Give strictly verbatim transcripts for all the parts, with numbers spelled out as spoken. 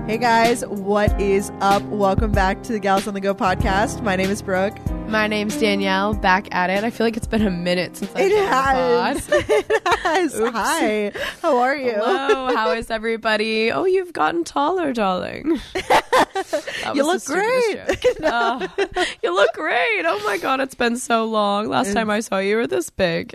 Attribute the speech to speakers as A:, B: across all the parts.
A: Hey guys, what is up? Welcome back to the Gals on the Go podcast. My name is Brooke.
B: My name's Danielle. Back at it. I feel like it's been a minute since I've
A: It
B: been
A: has.
B: on the pod.
A: It has. Hi. How are you?
B: Hello. How is everybody? Oh, you've gotten taller, darling.
A: You look great.
B: Oh, you look great. Oh my God, it's been so long. Last time I saw you, you were this big.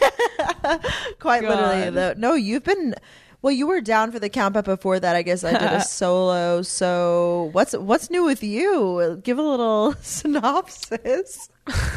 A: Quite
B: God.
A: literally, though. No, you've been. Well, you were down for the camp, but before that, I guess I did a solo. So, what's what's new with you? Give a little synopsis.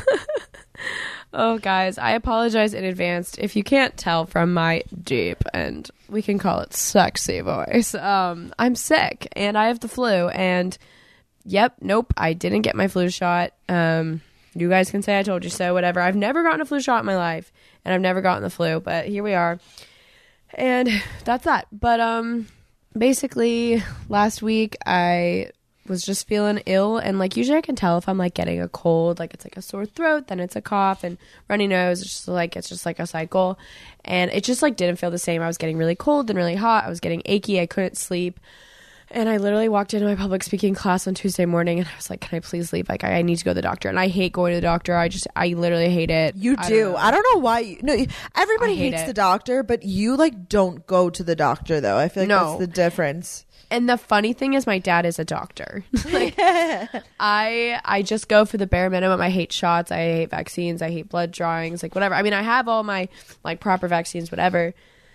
B: Oh, guys, I apologize in advance if you can't tell from my deep and we can call it sexy voice. Um, I'm sick and I have the flu. And yep, nope, I didn't get my flu shot. Um, you guys can say I told you so, whatever. I've never gotten a flu shot in my life, and I've never gotten the flu, but here we are. And that's that. But um, basically, last week I was just feeling ill, and like usually I can tell if I'm like getting a cold, like it's like a sore throat, then it's a cough and runny nose. It's just like it's just like a cycle, and it just like didn't feel the same. I was getting really cold and really hot. I was getting achy. I couldn't sleep. And I literally walked into my public speaking class on Tuesday morning, and I was like, can I please leave? Like, I, I need to go to the doctor. And I hate going to the doctor. I just, I literally hate it.
A: You
B: I
A: do.
B: don't
A: I don't know why. You, no, everybody
B: I hate
A: hates
B: it.
A: the doctor, but you like don't go to the doctor though. I feel like
B: No.
A: that's the difference.
B: And the funny thing is my dad is a doctor. Like, I I just go for the bare minimum. I hate shots. I hate vaccines. I hate blood drawings. Like, whatever. I mean, I have all my, like, proper vaccines, whatever.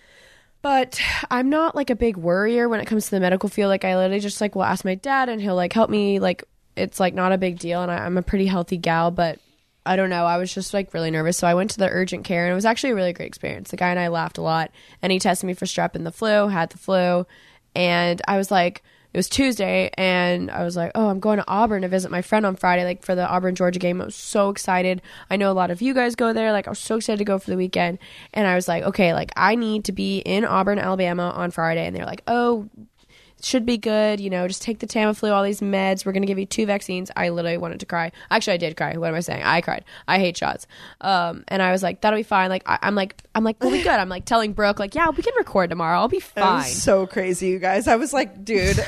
B: But I'm not, like, a big worrier when it comes to the medical field. Like, I literally just, like, will ask my dad, and he'll, like, help me. Like, it's, like, not a big deal. And I, I'm a pretty healthy gal, but I don't know. I was just, like, really nervous. So I went to the urgent care, and it was actually a really great experience. The guy and I laughed a lot. And he tested me for strep and the flu, had the flu. And I was like, it was Tuesday, and I was like, oh, I'm going to Auburn to visit my friend on Friday, like for the Auburn-Georgia game. I was so excited. I know a lot of you guys go there. Like, I was so excited to go for the weekend. And I was like, okay, like, I need to be in Auburn, Alabama on Friday. And they're like, oh, it should be good. You know, just take the Tamiflu, all these meds. We're going to give you two vaccines. I literally wanted to cry. Actually, I did cry. What am I saying? I cried. I hate shots. Um, and I was like, that'll be fine. Like, I, I'm like, I'm like, we'll be good. I'm like telling Brooke, like, yeah, we can record tomorrow. I'll be
A: That
B: fine.
A: was so crazy, you guys. I was like, dude.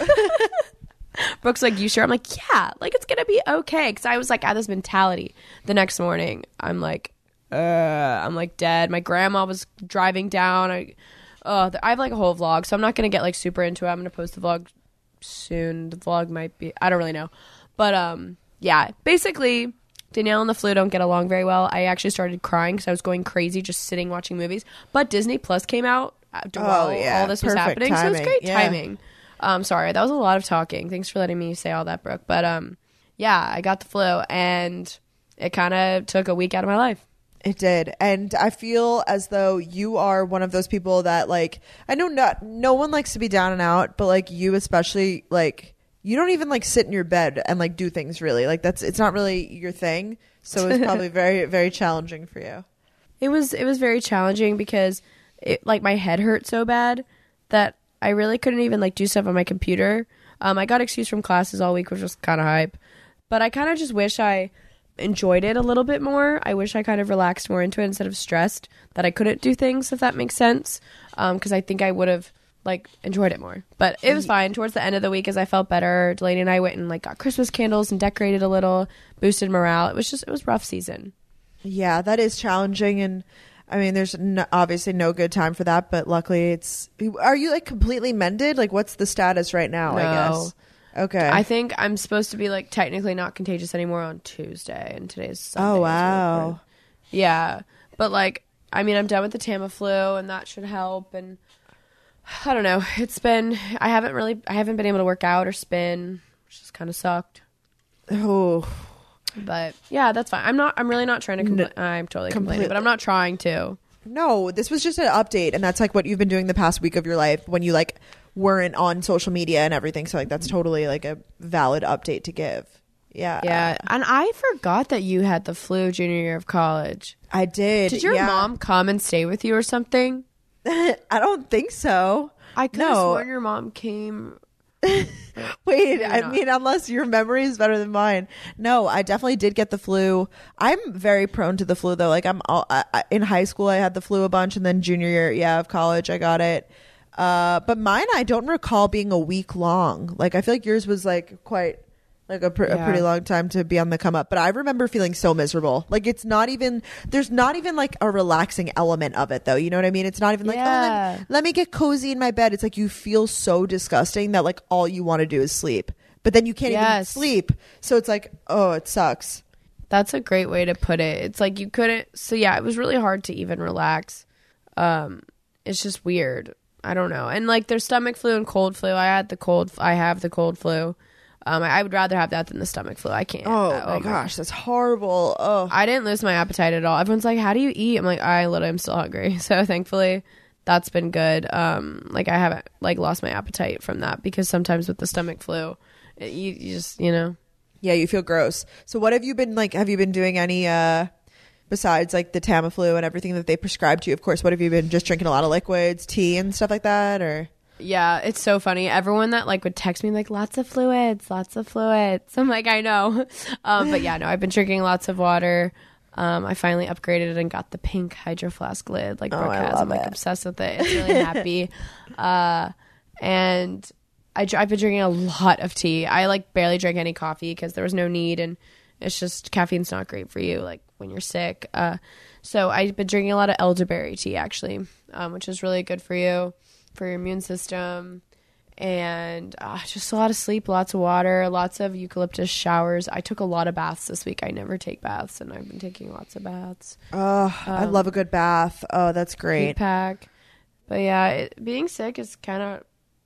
B: Brooke's like, you sure? I'm like, yeah, like it's gonna be okay. Because I was like, at this mentality. The next morning, I'm like, uh, I'm like dead. My grandma was driving down. I, oh, I have like a whole vlog, so I'm not gonna get like super into it. I'm gonna post the vlog soon. The vlog might be, I don't really know, but um, yeah. Basically, Danielle and the flu don't get along very well. I actually started crying because I was going crazy just sitting watching movies. But Disney Plus came out after
A: Oh,
B: while
A: yeah.
B: all this was
A: Perfect
B: happening, so it was
A: timing.
B: great
A: Yeah.
B: timing. Um, sorry, that was a lot of talking. Thanks for letting me say all that, Brooke. But um, yeah, I got the flu, and it kind of took a week out of my life.
A: It did. And I feel as though you are one of those people that, like, I know not no one likes to be down and out, but like you especially, like, you don't even like sit in your bed and like do things really. Like, that's it's not really your thing. So it's probably very, very challenging for you.
B: It was it was very challenging because it like my head hurt so bad that I really couldn't even like do stuff on my computer. Um, I got excused from classes all week, which was kind of hype. But I kind of just wish I enjoyed it a little bit more. I wish I kind of relaxed more into it instead of stressed that I couldn't do things, if that makes sense. Um, because I think I would have like enjoyed it more. But it was fine. Towards the end of the week, as I felt better, Delaney and I went and like got Christmas candles and decorated a little, boosted morale. It was just it was a rough season.
A: Yeah, that is challenging. And I mean, there's no, obviously no good time for that, but luckily it's, are you like completely mended? Like, what's the status right now, I
B: No.
A: guess? Okay.
B: I think I'm supposed to be like technically not contagious anymore on Tuesday, and today's Sunday.
A: Oh,
B: as we
A: wow.
B: record. Yeah, but like, I mean, I'm done with the Tamiflu, and that should help. And I don't know. It's been I haven't really I haven't been able to work out or spin, which just kind of sucked.
A: Oh,
B: But yeah, that's fine. I'm not. I'm really not trying to complain. I'm totally complaining,
A: completely.
B: but I'm not trying to.
A: no, this was just an update. And that's like what you've been doing the past week of your life when you like weren't on social media and everything. So like, that's totally like a valid update to give. Yeah.
B: Yeah, and I forgot that you had the flu junior year of college.
A: I did.
B: Did your
A: yeah.
B: mom come and stay with you or something?
A: I don't think so.
B: I could have
A: No.
B: sworn your mom came.
A: Wait, I
B: not.
A: mean, unless your memory is better than mine. No, I definitely did get the flu. I'm very prone to the flu, though. Like, I'm all, I, I, in high school, I had the flu a bunch, and then junior year, yeah, of college, I got it. Uh, but mine, I don't recall being a week long. Like, I feel like yours was like quite like a, pr-
B: Yeah.
A: a pretty long time to be on the come up. But I remember feeling so miserable. Like, it's not even, there's not even like a relaxing element of it though. You know what I mean? It's not even like, oh,
B: Yeah.
A: let, let me get cozy in my bed. It's like you feel so disgusting that like all you want to do is sleep. But then you can't even
B: Yes.
A: sleep. So it's like, oh, it sucks.
B: That's a great way to put it. It's like you couldn't. So yeah, it was really hard to even relax. Um, it's just weird. I don't know. And like there's stomach flu and cold flu. I had the cold. I have the cold flu. Um, I, I would rather have that than the stomach flu. I can't.
A: Oh,
B: Uh,
A: my gosh, that's horrible. Oh,
B: I didn't lose my appetite at all. Everyone's like, "How do you eat?" I'm like, I literally am still hungry. So thankfully, that's been good. Um, like I haven't like lost my appetite from that because sometimes with the stomach flu, it, you, you just you know.
A: yeah, you feel gross. So what have you been like? Have you been doing any uh besides like the Tamiflu and everything that they prescribed to you? Of course, what have you been just drinking a lot of liquids, tea and stuff like that, or?
B: Yeah, it's so funny. Everyone that like would text me like lots of fluids, lots of fluids. I'm like, I know. Um, but yeah, no, I've been drinking lots of water. Um, I finally upgraded and got the pink Hydro Flask lid like
A: Oh,
B: Brooke
A: I
B: has.
A: love
B: I'm like
A: it.
B: obsessed with it. It's really happy. Uh, and I, dr- I've been drinking a lot of tea. I like barely drank any coffee because there was no need, and it's just caffeine's not great for you like when you're sick. Uh, so I've been drinking a lot of elderberry tea actually, um, which is really good for you, for your immune system. And uh, just a lot of sleep, lots of water, lots of eucalyptus showers. I took a lot of baths this week. I never take baths, and I've been taking lots of baths.
A: Oh, I love a good bath. Oh, that's
B: Heat
A: great.
B: pack. But yeah, it, being sick is kind of,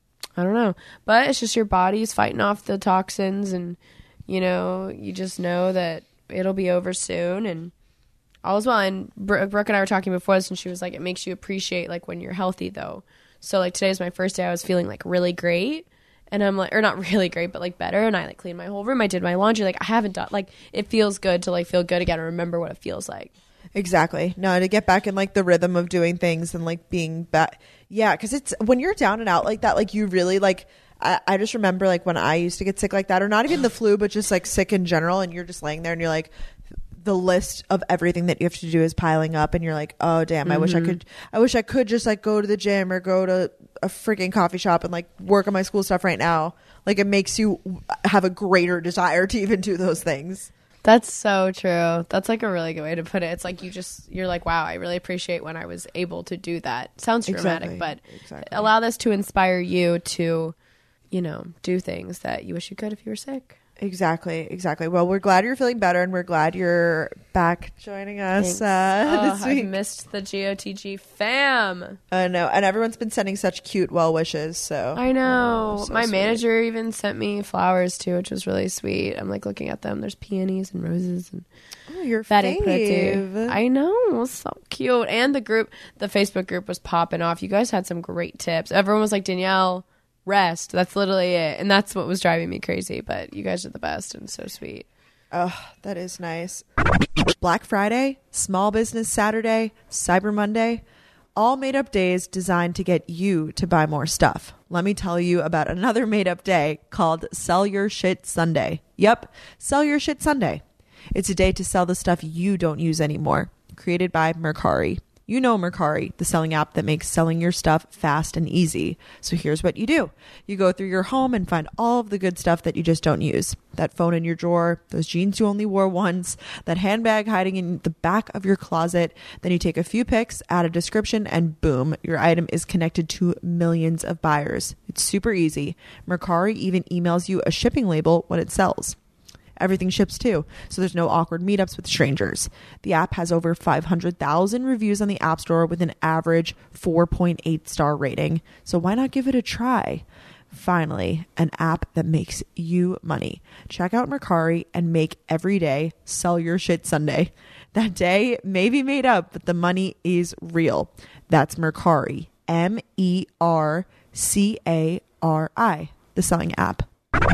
B: I don't know. But it's just your body's fighting off the toxins, and, you know, you just know that it'll be over soon, and all is well. And Bro- Brooke and I were talking before this, and she was like, it makes you appreciate, like, when you're healthy, though. So, like, today was my first day. I was feeling, like, really great. And I'm like, or not really great, but, like, better. And I, like, cleaned my whole room. I did my laundry. Like, I haven't done, like, it feels good to, like, feel good again and remember what it feels like.
A: Exactly. No, to get back in like the rhythm of doing things and like being back. Yeah, because it's when you're down and out like that, like you really like. I, I just remember like when I used to get sick like that, or not even the flu, but just like sick in general, and you're just laying there and you're like, the list of everything that you have to do is piling up, and you're like, oh damn, I
B: Mm-hmm.
A: wish I could. I wish I could just like go to the gym or go to a freaking coffee shop and like work on my school stuff right now. Like it makes you have a greater desire to even do those things.
B: That's so true. That's like a really good way to put it. It's like you just, you're like, wow, I really appreciate when I was able to do that. Sounds dramatic,
A: Exactly.
B: but
A: Exactly.
B: allow this to inspire you to, you know, do things that you wish you could if you were sick.
A: Exactly, exactly. Well, we're glad you're feeling better, and we're glad you're back joining us
B: Thanks.
A: uh,
B: Oh,
A: this
B: I've
A: week.
B: missed the G O T G fam.
A: I know, and everyone's been sending such cute well wishes. So
B: I know.
A: Oh, so
B: My
A: sweet.
B: manager even sent me flowers too, which was really sweet. I'm like looking at them. There's peonies and roses and
A: Oh, you're
B: very pretty.
A: fave.
B: I know, so cute. And the group, the Facebook group was popping off. You guys had some great tips. Everyone was like, Danielle, rest. That's literally it. And that's what was driving me crazy. But you guys are the best and so sweet.
A: Oh, that is nice. Black Friday, Small Business Saturday, Cyber Monday, all made up days designed to get you to buy more stuff. Let me tell you about another made up day called Sell Your Shit Sunday. Yep, Sell Your Shit Sunday. It's a day to sell the stuff you don't use anymore. Created by Mercari. You know Mercari, the selling app that makes selling your stuff fast and easy. So here's what you do. You go through your home and find all of the good stuff that you just don't use. That phone in your drawer, those jeans you only wore once, that handbag hiding in the back of your closet. Then you take a few pics, add a description, and boom, your item is connected to millions of buyers. It's super easy. Mercari even emails you a shipping label when it sells. Everything ships too, so there's no awkward meetups with strangers. The app has over five hundred thousand reviews on the App Store with an average four point eight star rating. So why not give it a try? Finally, an app that makes you money. Check out Mercari and make every day Sell Your Shit Sunday. That day may be made up, but the money is real. That's Mercari. M E R C A R I, the selling app.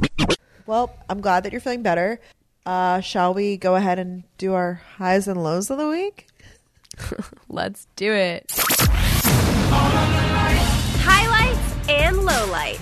A: Well, I'm glad that you're feeling better. Uh, shall we go ahead and do our highs and lows of the week?
B: Let's do it.
C: Highlights and lowlights.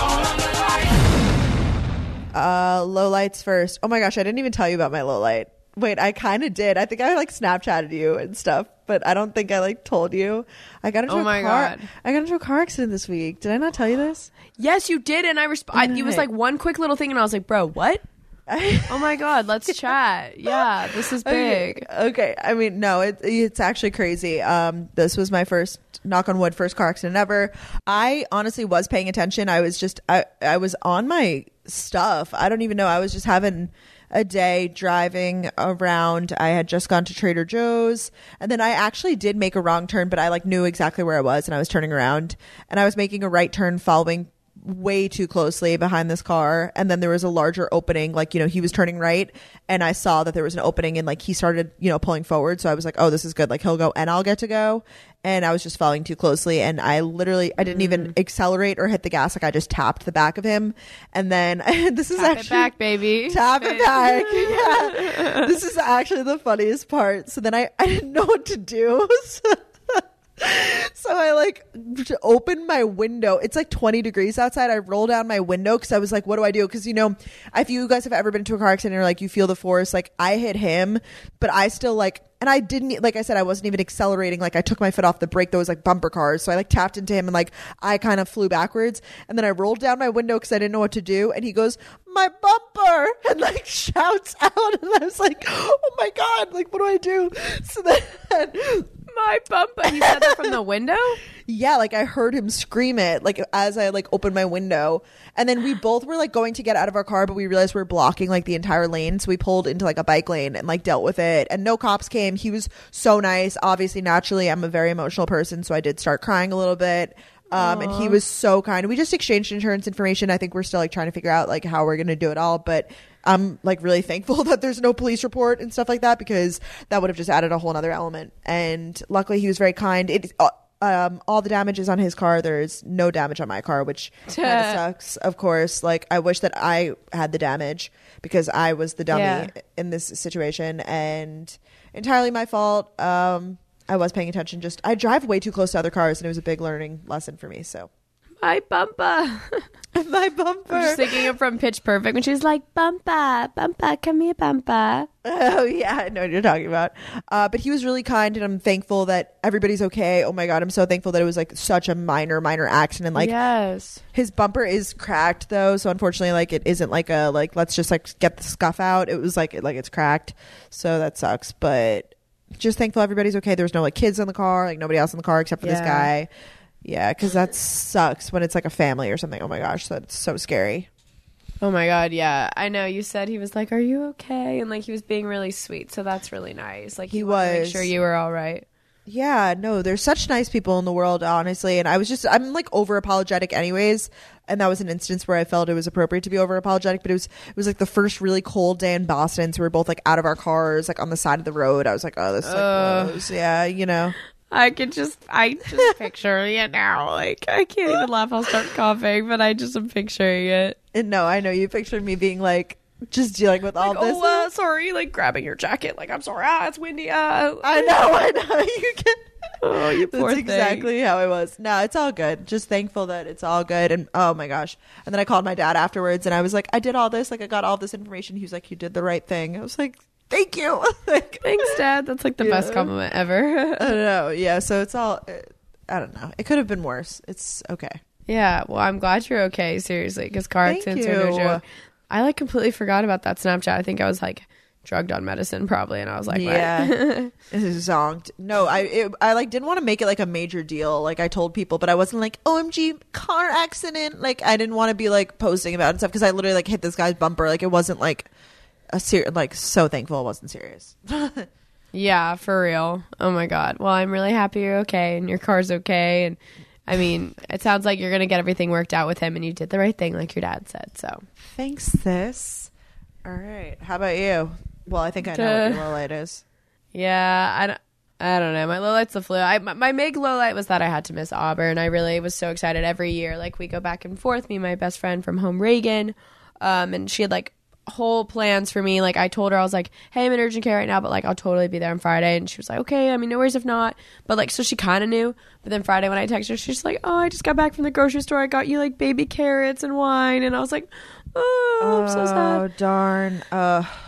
A: Uh, low lights first. Oh my gosh, I didn't even tell you about my low light. Wait, I kind of did. I think I like Snapchatted you and stuff, but I don't think I like told you. I got into
B: Oh
A: a
B: my
A: car.
B: God.
A: I got into a car accident this week. Did I not tell you this?
B: Yes, you did. And I responded. It was like one quick little thing. And I was like, bro, what? Oh my God, let's chat. Yeah, this is big.
A: Okay. okay. I mean, no, it, it's actually crazy. Um, this was my first, knock on wood, first car accident ever. I honestly was paying attention. I was just, I, I was on my stuff. I don't even know. I was just having a day driving around. I had just gone to Trader Joe's, and then I actually did make a wrong turn, but I like knew exactly where I was, and I was turning around, and I was making a right turn following way too closely behind this car, and then there was a larger opening, like, you know, he was turning right and I saw that there was an opening, and like he started, you know, pulling forward, so I was like, oh, this is good, like he'll go and I'll get to go. And I was just following too closely, and I literally I didn't even accelerate or hit the gas. Like I just tapped the back of him, and then this is
B: Tap
A: actually
B: it back, baby.
A: tap it back. Yeah, this is actually the funniest part. So then I I didn't know what to do. So So I like opened my window. It's like twenty degrees outside. I roll down my window because I was like, what do I do? Because, you know, if you guys have ever been to a car accident or like you feel the force, like I hit him, but I still like, and I didn't, like I said, I wasn't even accelerating. Like I took my foot off the brake. Those like bumper cars. So I like tapped into him, and like I kind of flew backwards, and then I rolled down my window because I didn't know what to do. And he goes, my bumper, and like shouts out. And I was like, oh my God, like what do I do? So then
B: My bumper. He said that from the window?
A: Yeah, like I heard him scream it like as I like opened my window, and then we both were like going to get out of our car, but we realized we were blocking like the entire lane, so we pulled into like a bike lane and like dealt with it, and no cops came. He was so nice. Obviously, naturally, I'm a very emotional person, so I did start crying a little bit. Um, and he was so kind. We just exchanged insurance information. I think we're still like trying to figure out like how we're going to do it all, but I'm like really thankful that there's no police report and stuff like that, because that would have just added a whole nother element. And luckily he was very kind. It, uh, um, all the damage is on his car. There's no damage on my car, which kind of sucks. Of course, like I wish that I had the damage because I was the dummy
B: Yeah.
A: in this situation, and entirely my fault. Um, I was paying attention. Just I drive way too close to other cars, and it was a big learning lesson for me. So
B: My bumper.
A: my bumper.
B: I'm just thinking of from Pitch Perfect when she's like, bumper, bumper, come here, bumper.
A: Oh yeah, I know what you're talking about. Uh, but he was really kind, and I'm thankful that everybody's okay. Oh my God, I'm so thankful that it was like such a minor, minor accident. Like
B: yes.
A: his bumper is cracked though, so unfortunately, like it isn't like a like let's just like get the scuff out. It was like like it's cracked, so that sucks. But just thankful everybody's okay. There was no like kids in the car, like nobody else in the car except for this
B: Yeah.
A: guy. Yeah, because that sucks when it's like a family or something. Oh my gosh, that's so scary.
B: Oh my God, yeah. I know. You said he was like, are you okay? And like he was being really sweet, so that's really nice. Like he,
A: He
B: wanted to make
A: was.
B: sure you were all right.
A: Yeah, no, there's such nice people in the world, honestly. And I was just, I'm like over apologetic anyways. And that was an instance where I felt it was appropriate to be over apologetic. But it was, it was like the first really cold day in Boston. So we were both like out of our cars, like on the side of the road. I was like, oh, this is like
B: Ugh.
A: gross. Yeah, you know.
B: I could just, I just picture it now. Like, I can't even laugh. I'll start coughing, but I just am picturing it.
A: And no, I know you pictured me being like, just dealing with all
B: Like,
A: this.
B: oh, uh, sorry, like grabbing your jacket. Like, I'm sorry. Ah, it's windy. Uh,
A: I know, I know. You can.
B: Oh, you poor
A: That's
B: thing.
A: exactly how I was. No, it's all good. Just thankful that it's all good. And oh my gosh. And then I called my dad afterwards, and I was like, I did all this. Like, I got all this information. He was like, you did the right thing. I was like, thank you. Like,
B: Thanks, Dad. That's like the
A: Yeah.
B: best compliment ever.
A: I don't know. Yeah. So it's all, I don't know. It could have been worse. It's okay.
B: Yeah, well, I'm glad you're okay, seriously, because car
A: Thank
B: accidents are no
A: you.
B: joke. I like completely forgot about that Snapchat. I think I was like drugged on medicine probably, and I was like, what?
A: Yeah. Zonked. No, I it, I like didn't want to make it like a major deal. Like I told people, but I wasn't like O M G car accident. Like I didn't want to be like posting about it and stuff because I literally like hit this guy's bumper. Like it wasn't like a ser- like so thankful it wasn't serious.
B: Yeah, for real. Oh my God. Well, I'm really happy you're okay and your car's okay. And I mean, it sounds like you're going to get everything worked out with him, and you did the right thing, like your dad said. So
A: Thanks, sis. All right. How about you? Well, I think I know what your low light is.
B: yeah, I don't, I don't know. My low light's the flu. I, my, my big low light was that I had to miss Auburn. I really was so excited every year. Like we go back and forth, me and my best friend from home, Reagan. Um, and she had like whole plans for me. Like I told her, I was like, hey, I'm in urgent care right now, but like I'll totally be there on Friday. And she was like, okay, I mean, no worries if not. But like, so she kind of knew. But then Friday when I texted her, she's like, oh, I just got back from the grocery store. I got you like baby carrots and wine. And I was like, oh, I'm so sad.
A: Oh darn. Uh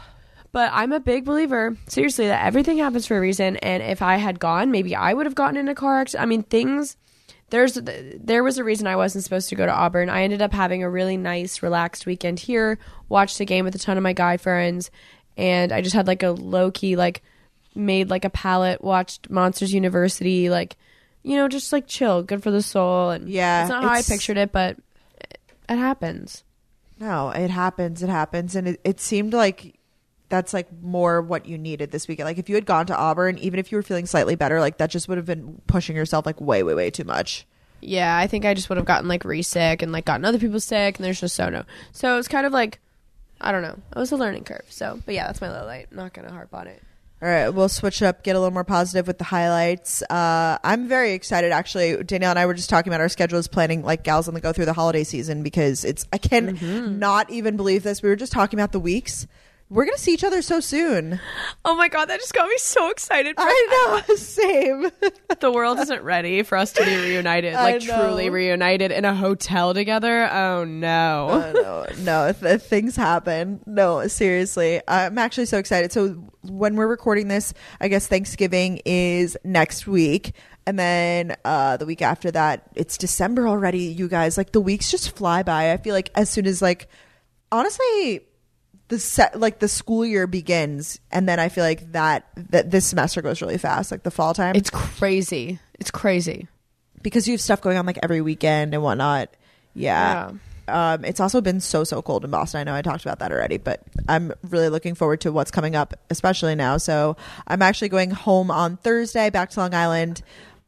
B: But I'm a big believer, seriously, that everything happens for a reason. And if I had gone, maybe I would have gotten in a car accident. I mean, things, there's, there was a reason I wasn't supposed to go to Auburn. I ended up having a really nice, relaxed weekend here, watched a game with a ton of my guy friends, and I just had like a low-key, like, made like a palette, watched Monsters University, like, you know, just like chill, good for the soul. And
A: yeah,
B: it's not how I pictured it, but it, it happens.
A: No, it happens. It happens. And it, it seemed like that's like more what you needed this weekend. Like if you had gone to Auburn, even if you were feeling slightly better, like that just would have been pushing yourself like way, way, way too much.
B: Yeah, I think I just would have gotten like re-sick and like gotten other people sick, and there's just so no. So it's kind of like, I don't know. It was a learning curve. So, but yeah, that's my low light. Not going to harp on it.
A: All right, we'll switch it up, get a little more positive with the highlights. Uh, I'm very excited, actually. Danielle and I were just talking about our schedules, planning like gals on the go through the holiday season, because it's, I can mm-hmm. not even believe this. We were just talking about the weeks. We're going to see each other so soon.
B: Oh my God, that just got me so excited.
A: I know, same.
B: The world isn't ready for us to be reunited, like truly reunited in a hotel together. Oh no.
A: Uh, no, no, th- things happen. No, seriously. I'm actually so excited. So when we're recording this, I guess Thanksgiving is next week. And then uh, the week after that, it's December already, you guys. Like the weeks just fly by. I feel like as soon as like, honestly, the set like the school year begins, and then I feel like that that this semester goes really fast, like the fall time.
B: It's crazy. It's crazy
A: because you have stuff going on like every weekend and whatnot. Yeah. yeah. Um, it's also been so so cold in Boston. I know I talked about that already, but I'm really looking forward to what's coming up, especially now. So I'm actually going home on Thursday, back to Long Island.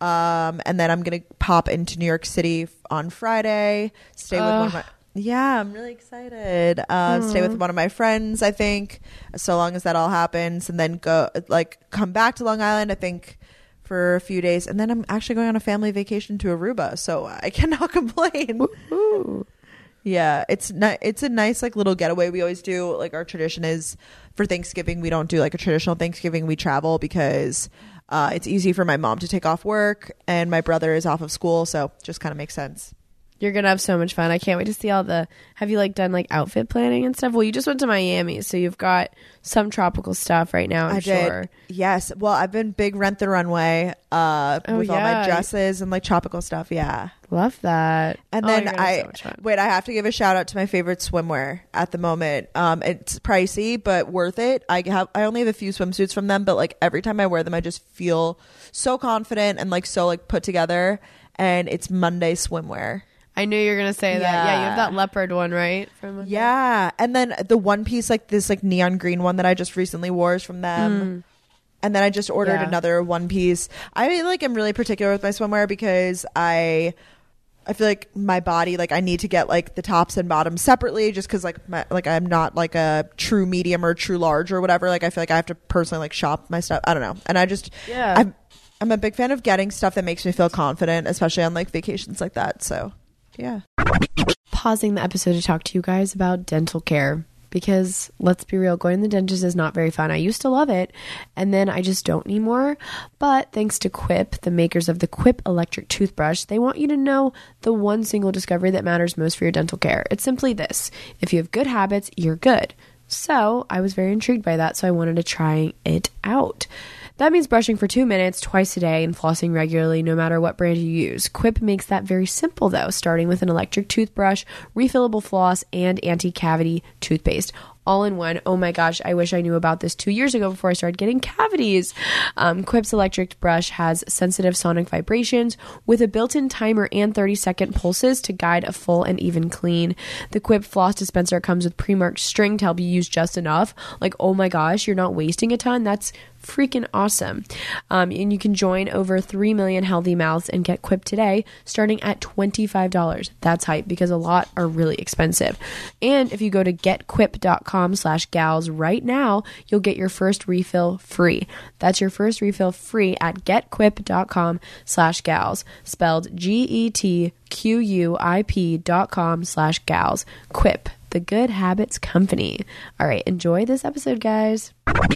A: Um, and then I'm gonna pop into New York City on Friday. Stay with uh. one of my. Yeah, I'm really excited. Uh, mm. Stay with one of my friends, I think, so long as that all happens, and then go like come back to Long Island, I think, for a few days, and then I'm actually going on a family vacation to Aruba, so I cannot complain.
B: Woo-hoo.
A: Yeah, it's ni- it's a nice like little getaway. We always do like our tradition is for Thanksgiving we don't do like a traditional Thanksgiving. We travel because uh, it's easy for my mom to take off work, and my brother is off of school, so it just kind of makes sense.
B: You're going to have so much fun. I can't wait to see all the... Have you, like, done, like, outfit planning and stuff? Well, you just went to Miami, so you've got some tropical stuff right now, I'm
A: I
B: sure.
A: Did. Yes. Well, I've been big Rent the Runway uh,
B: oh,
A: with
B: yeah.
A: all my dresses and, like, tropical stuff. Yeah.
B: Love that.
A: And
B: oh,
A: then I...
B: So
A: wait, I have to give a shout-out to my favorite swimwear at the moment. Um, it's pricey, but worth it. I have. I only have a few swimsuits from them, but, like, every time I wear them, I just feel so confident and, like, so, like, put together. And it's Monday swimwear.
B: I knew you were gonna say yeah. that. Yeah, you have that leopard one, right? From
A: yeah, and then the one piece, like this, like neon green one that I just recently wore is from them. Mm. And then I just ordered yeah. another one piece. I like am really particular with my swimwear because I, I feel like my body, like I need to get like the tops and bottoms separately, just because like my, like I'm not like a true medium or true large or whatever. Like I feel like I have to personally like shop my stuff. I don't know, and I just
B: yeah.
A: I'm I'm a big fan of getting stuff that makes me feel confident, especially on like vacations like that. So. Yeah.
B: Pausing the episode to talk to you guys about dental care, because let's be real, going to the dentist is not very fun. I used to love it, and then I just don't anymore. But thanks to Quip, the makers of the Quip electric toothbrush, they want you to know the one single discovery that matters most for your dental care. It's simply this: if you have good habits, you're good. So I was very intrigued by that, so I wanted to try it out. That means brushing for two minutes twice a day and flossing regularly no matter what brand you use. Quip makes that very simple though, starting with an electric toothbrush, refillable floss, and anti-cavity toothpaste. All in one. Oh my gosh, I wish I knew about this two years ago before I started getting cavities. Um, Quip's electric brush has sensitive sonic vibrations with a built-in timer and thirty second pulses to guide a full and even clean. The Quip floss dispenser comes with pre-marked string to help you use just enough. Like, oh my gosh, you're not wasting a ton. That's freaking awesome. Um, and you can join over three million healthy mouths and get Quip today starting at twenty-five dollars. That's hype because a lot are really expensive. And if you go to getquip.com slash gals right now, you'll get your first refill free. That's your first refill free at getquip.com slash gals, spelled G E T Q U I P dot com slash gals. Quip, the good habits company. All right, enjoy this episode, guys.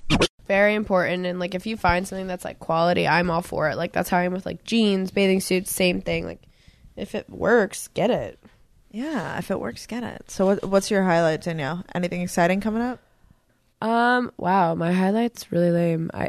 B: Very important. And like if you find something that's like quality, I'm all for it. Like that's how I am with like jeans, bathing suits, same thing. Like if it works, get it.
A: Yeah, if it works, get it. So what, what's your highlight, Danielle? Anything exciting coming up?
B: Um. Wow. My highlight's really lame. I.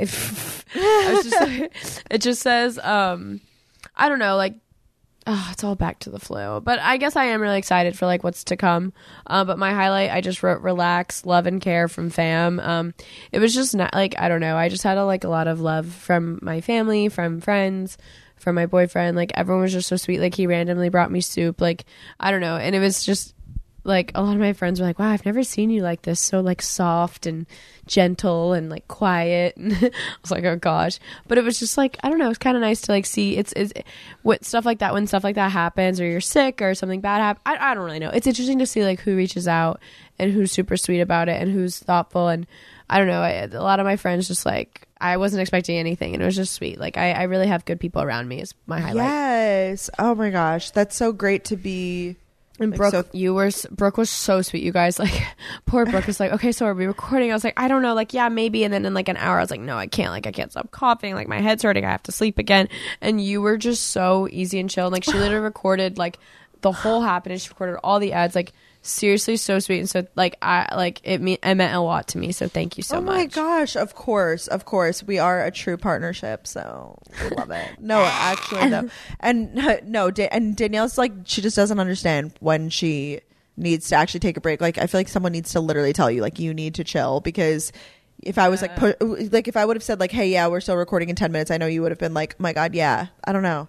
B: I was just. Like, it just says. Um. I don't know. Like. Oh, it's all back to the flu. But I guess I am really excited for like what's to come. Uh, but my highlight, I just wrote relax, love and care from fam. Um, it was just not like, I don't know. I just had a, like a lot of love from my family, from friends, from my boyfriend. Like everyone was just so sweet. Like he randomly brought me soup. Like, I don't know. And it was just like a lot of my friends were like, wow, I've never seen you like this. So like soft and gentle and like quiet. And I was like, oh gosh. But it was just like, I don't know. It's kind of nice to like see it's, it's what stuff like that, when stuff like that happens or you're sick or something bad happens. I, I don't really know. It's interesting to see like who reaches out and who's super sweet about it and who's thoughtful. And I don't know. I, a lot of my friends just like, I wasn't expecting anything and it was just sweet. Like I, I really have good people around me is my highlight.
A: Yes. Oh my gosh. That's so great to be.
B: And
A: like,
B: Brooke,
A: so-
B: you were Brooke was so sweet. You guys, like, poor Brooke was like, okay, so are we recording? I was like, I don't know, like, yeah, maybe. And then in like an hour, I was like, no, I can't. Like, I can't stop coughing. Like, my head's hurting. I have to sleep again. And you were just so easy and chill. Like, she literally recorded like the whole happening. She recorded all the ads. Like, seriously, so sweet. And so, like, I like it. Me, it meant a lot to me. So thank you so
A: oh
B: much.
A: Oh my gosh! Of course, of course, we are a true partnership. So we love it. No, actually, no, and no, da- and Danielle's like, she just doesn't understand when she needs to actually take a break. Like, I feel like someone needs to literally tell you, like, you need to chill, because if I was like, pu- like, if I would have said like, hey, yeah, we're still recording in ten minutes, I know you would have been like, oh my God, yeah, I don't know.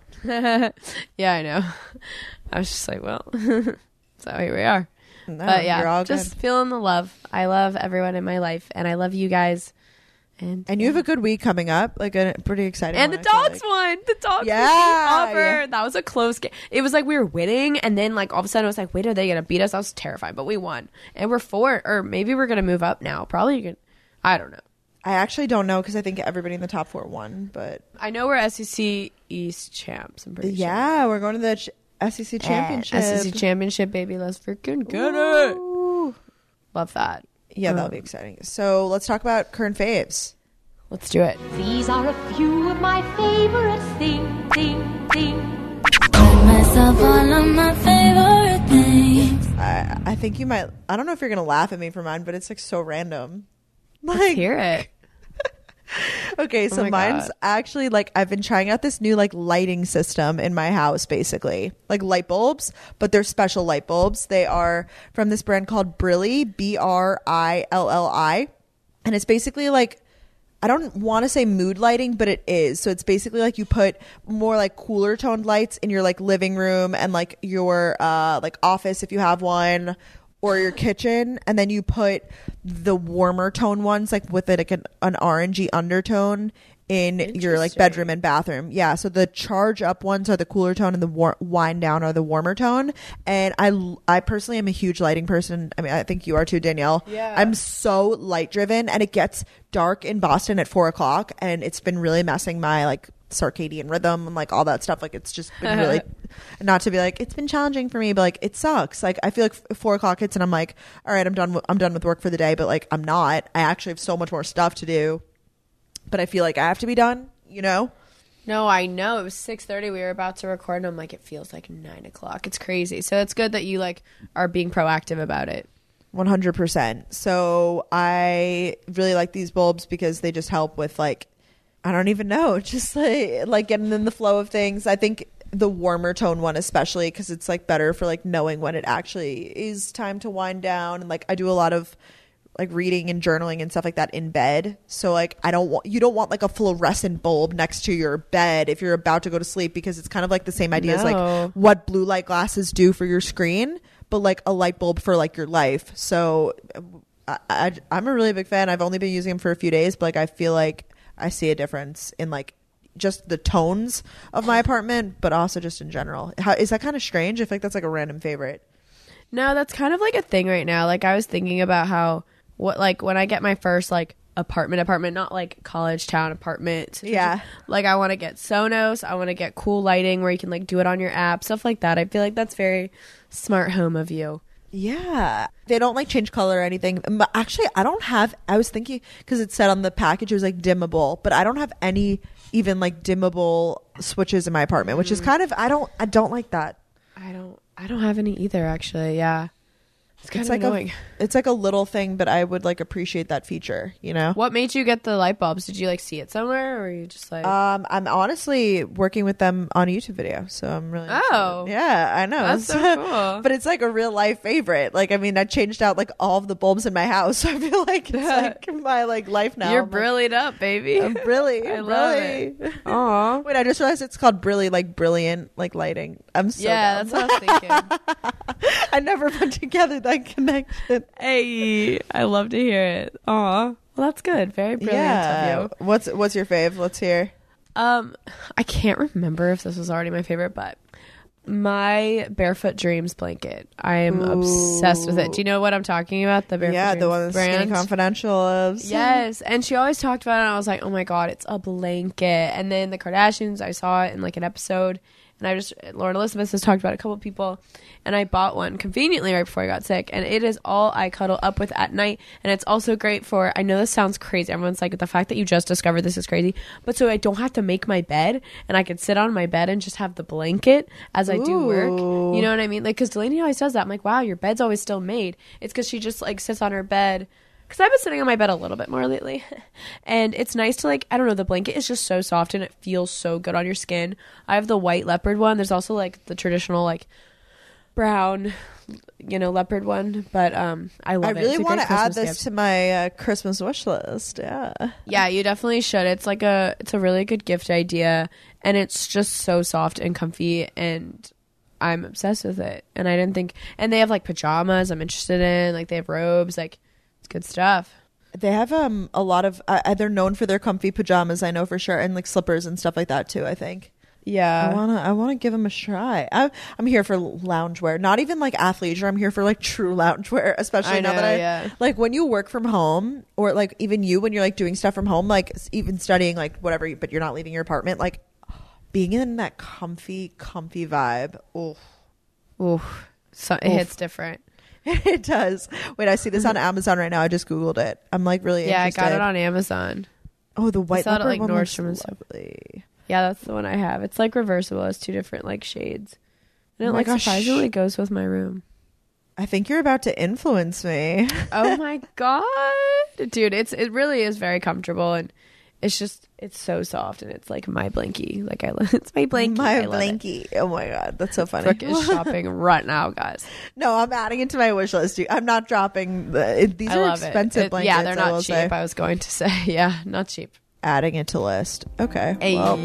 B: Yeah, I know. I was just like, well, so here we are.
A: No,
B: but yeah,
A: you're all
B: just
A: good.
B: feeling the love. I love everyone in my life, and I love you guys. And
A: And you have a good week coming up, like a pretty exciting
B: and
A: one,
B: the
A: I feel
B: dogs
A: like.
B: won. The dogs
A: Yeah,
B: beat Auburn.
A: yeah.
B: That was a close game. It was like we were winning, and then like all of a sudden it was like, wait, are they gonna beat us? I was terrified, but we won, and we're four, or maybe we're gonna move up now. Probably, gonna, I don't know.
A: I actually don't know, because I think everybody in the top four won, but
B: I know we're S E C East champs. I'm pretty
A: yeah, we're going to the ch- S E C
B: sure.
A: championship.
B: S E C championship, baby. Let's freaking get it.
A: Ooh.
B: Love that.
A: Yeah, that'll be exciting. So let's talk about current faves.
B: Let's do it.
D: These are a few of my favorite things, thing, thing.
E: Myself all of my favorite things.
A: I I think you might. I don't know if you're gonna laugh at me for mine, but it's like so random.
B: Let's
A: Like,
B: hear it.
A: okay, so
B: my
A: mine's
B: God.
A: actually like, I've been trying out this new like lighting system in my house, basically like light bulbs, but they're special light bulbs. They are from this brand called Brilli, B R I L L I, and it's basically like, I don't want to say mood lighting, but it is. So it's basically like you put more like cooler toned lights in your like living room and like your uh like office if you have one, or your kitchen, and then you put the warmer tone ones like with like an, an orangey undertone in your like bedroom and bathroom. Yeah, so the charge up ones are the cooler tone and the war- wind down are the warmer tone. And I I personally am a huge lighting person. I mean, I think you are too, Danielle.
B: Yeah.
A: I'm so light driven, and it gets dark in Boston at four o'clock, and it's been really messing my like circadian rhythm and like all that stuff. Like, it's just been really, not to be like, it's been challenging for me, but like, it sucks. Like, I feel like f- four o'clock hits and I'm like, all right, I'm done w- I'm done with work for the day, but like, I'm not. I actually have so much more stuff to do, but I feel like I have to be done, you know?
B: No, I know. It was six thirty. We were about to record, and I'm like, it feels like nine o'clock. It's crazy. So it's good that you like are being proactive about it.
A: one hundred percent. So I really like these bulbs because they just help with like, I don't even know, just like like getting in the flow of things. I think the warmer tone one especially, because it's like better for like knowing when it actually is time to wind down. And like, I do a lot of like reading and journaling and stuff like that in bed. So like, I don't want, you don't want like a fluorescent bulb next to your bed if you're about to go to sleep, because it's kind of like the same idea as
B: No.
A: like what blue light glasses do for your screen, but like a light bulb for like your life. So I, I, I'm a really big fan. I've only been using them for a few days, but like, I feel like I see a difference in like just the tones of my apartment, but also just in general. How, is that kind of strange? I feel like that's like a random favorite.
B: No, that's kind of like a thing right now. Like I was thinking about how what like when I get my first like apartment apartment, not like college town apartment.
A: Yeah.
B: Like I want to get Sonos. I want to get cool lighting where you can like do it on your app, stuff like that. I feel like that's very smart home of you.
A: Yeah. They don't like change color or anything. But actually, I don't have, I was thinking, because it said on the package it was like dimmable, but I don't have any even like dimmable switches in my apartment, which is kind of, I don't, I don't like that.
B: I don't I don't have any either actually. Yeah. It's kind
A: It's
B: of
A: like
B: annoying.
A: a it's like a little thing, but I would like appreciate that feature, you know?
B: What made you get the light bulbs? Did you like see it somewhere, or were you just like?
A: Um, I'm honestly working with them on a YouTube video, so I'm really
B: Oh.
A: excited. Yeah, I know.
B: That's so cool.
A: But it's like a real life favorite. Like, I mean, I changed out like all of the bulbs in my house, so I feel like it's like my like life now.
B: You're
A: I'm, like,
B: brilliant up, baby.
A: I'm brilliant.
B: I love it. Aw.
A: Wait, I just realized it's called Brilly, like brilliant, like lighting. I'm so
B: Yeah,
A: dumb.
B: that's what I was thinking.
A: I never put together that connection.
B: Hey, I love to hear it. Aw. Well, that's good. Very brilliant
A: Yeah.
B: of you.
A: What's what's your fave? Let's hear.
B: Um, I can't remember if this was already my favorite, but my Barefoot Dreams blanket. I am obsessed with it. Do you know what I'm talking about? The Barefoot
A: Yeah,
B: Dreams
A: the one that Skinny
B: brand?
A: Confidential loves.
B: Yes, and she always talked about it, and I was like, oh my god, it's a blanket. And then the Kardashians, I saw it in like an episode, and I just, Lauren Elizabeth has talked about it, a couple of people, and I bought one conveniently right before I got sick, and it is all I cuddle up with at night. And it's also great for, I know this sounds crazy, everyone's like, the fact that you just discovered this is crazy, but so I don't have to make my bed, and I can sit on my bed and just have the blanket as I do work. You know what I mean? Like, because Delaney always does that. I'm like, wow, your bed's always still made. It's because she just like sits on her bed, because I've been sitting on my bed a little bit more lately. And it's nice to like, I don't know, the blanket is just so soft and it feels so good on your skin. I have the white leopard one. There's also like the traditional like brown, you know, leopard one. But um, I love
A: I
B: it.
A: really
B: It's a
A: want
B: great
A: to add
B: Christmas
A: this
B: gift.
A: to my uh, Christmas wish list. Yeah.
B: Yeah, you definitely should. It's like a, it's a really good gift idea. And it's just so soft and comfy, and I'm obsessed with it. And I didn't think, and they have like pajamas I'm interested in. Like they have robes. Like it's good stuff.
A: They have um a lot of uh, they're known for their comfy pajamas, I know for sure, and like slippers and stuff like that too, I think.
B: Yeah.
A: I want to I want to give them a try. I I'm here for loungewear, not even like athleisure. I'm here for like true loungewear, especially
B: I
A: now
B: know,
A: that I
B: yeah.
A: like when you work from home, or like even you when you're like doing stuff from home, like s- even studying like whatever, but you're not leaving your apartment, like being in that comfy comfy vibe. Oh,
B: Ooh, so it hits different.
A: it does. Wait, I see this on Amazon right now. I just googled it. I'm like really
B: Yeah,
A: interested.
B: I got it on Amazon.
A: Oh, the white
B: saw it at,
A: leopard
B: like,
A: one looks
B: Nordstrom and stuff.
A: lovely.
B: Yeah, that's the one I have. It's like reversible. It's two different like shades. And it
A: Oh my
B: like
A: gosh.
B: surprisingly goes with my room.
A: I think you're about to influence me.
B: Oh my god, dude! It's it really is very comfortable, and it's just it's so soft, and it's like my blankie. Like I love it's my blankie.
A: My
B: I love it.
A: blankie. Oh my god, that's so funny.
B: Brooke is shopping right now, guys.
A: No, I'm adding it to my wish list. I'm not dropping the. It, these
B: I
A: are
B: love
A: expensive
B: it. It-
A: blankets.
B: Yeah, they're
A: I will
B: not cheap.
A: say.
B: I was going to say, yeah, not cheap.
A: Adding it to list. Okay.
B: Hey.
A: Well,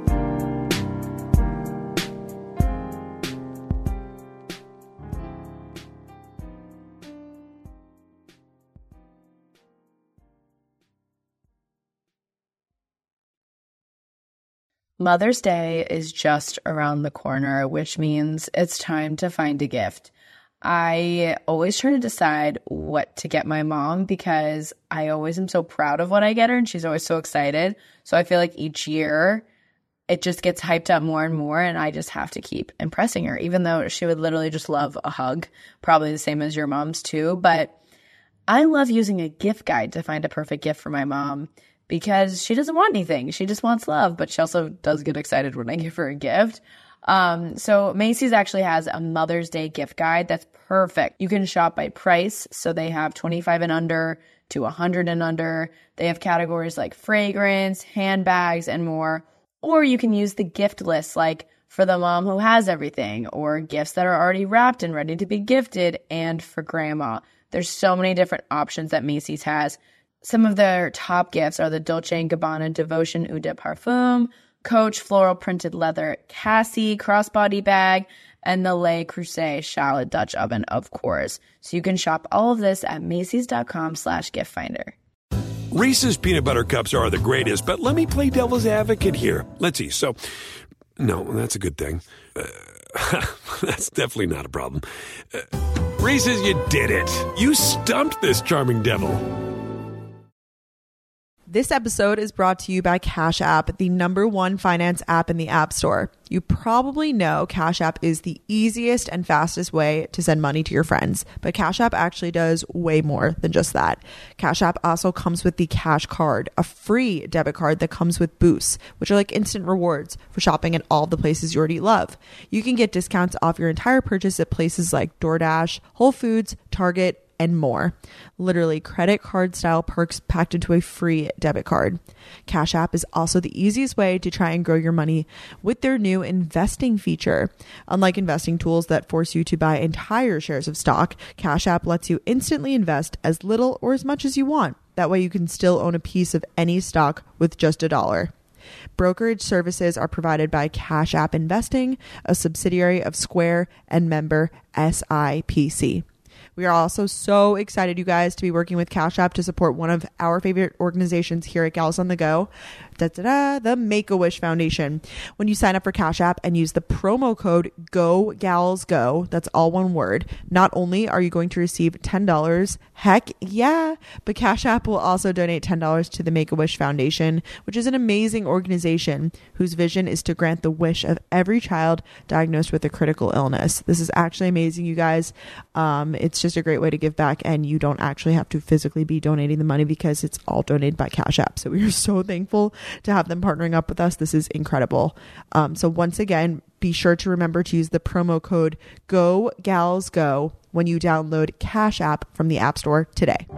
F: Mother's Day is just around the corner, which means it's time to find a gift. I always try to decide what to get my mom because I always am so proud of what I get her and she's always so excited. So I feel like each year it just gets hyped up more and more and I just have to keep impressing her, even though she would literally just love a hug, probably the same as your mom's too. But I love using a gift guide to find a perfect gift for my mom because she doesn't want anything. She just wants love, but she also does get excited when I give her a gift. Um, so Macy's actually has a Mother's Day gift guide that's perfect. You can shop by price. So they have twenty-five and under to one hundred and under. They have categories like fragrance, handbags, and more. Or you can use the gift list, like for the mom who has everything, or gifts that are already wrapped and ready to be gifted, and for grandma. There's so many different options that Macy's has. Some of their top gifts are the Dolce and Gabbana Devotion Eau de Parfum, Coach Floral Printed Leather Cassie Crossbody Bag, and the Le Creuset Shallot Dutch Oven, of course. So you can shop all of this at Macy's.com slash gift finder.
G: Reese's peanut butter cups are the greatest, but let me play devil's advocate here. Let's see. So, no, that's a good thing. Uh, that's definitely not a problem. Uh, Reese's, you did it. You stumped this charming devil.
A: This episode is brought to you by Cash App, the number one finance app in the App Store. You probably know Cash App is the easiest and fastest way to send money to your friends, but Cash App actually does way more than just that. Cash App also comes with the Cash Card, a free debit card that comes with boosts, which are like instant rewards for shopping at all the places you already love. You can get discounts off your entire purchase at places like DoorDash, Whole Foods, Target, and more. Literally credit card style perks packed into a free debit card. Cash App is also the easiest way to try and grow your money with their new investing feature. Unlike investing tools that force you to buy entire shares of stock, Cash App lets you instantly invest as little or as much as you want. That way you can still own a piece of any stock with just a dollar. Brokerage services are provided by Cash App Investing, a subsidiary of Square and member S I P C. We are also so excited, you guys, to be working with Cash App to support one of our favorite organizations here at Gals on the Go, da, da, da, the Make-A-Wish Foundation. When you sign up for Cash App and use the promo code GOGALSGO, that's all one word, not only are you going to receive ten dollars, heck yeah, but Cash App will also donate ten dollars to the Make-A-Wish Foundation, which is an amazing organization whose vision is to grant the wish of every child diagnosed with a critical illness. This is actually amazing, you guys. Um, it's just a great way to give back, and you don't actually have to physically be donating the money because it's all donated by Cash App. So we are so thankful to have them partnering up with us. This is incredible. Um, so once again, be sure to remember to use the promo code GOGALSGO when you download Cash App from the App Store today.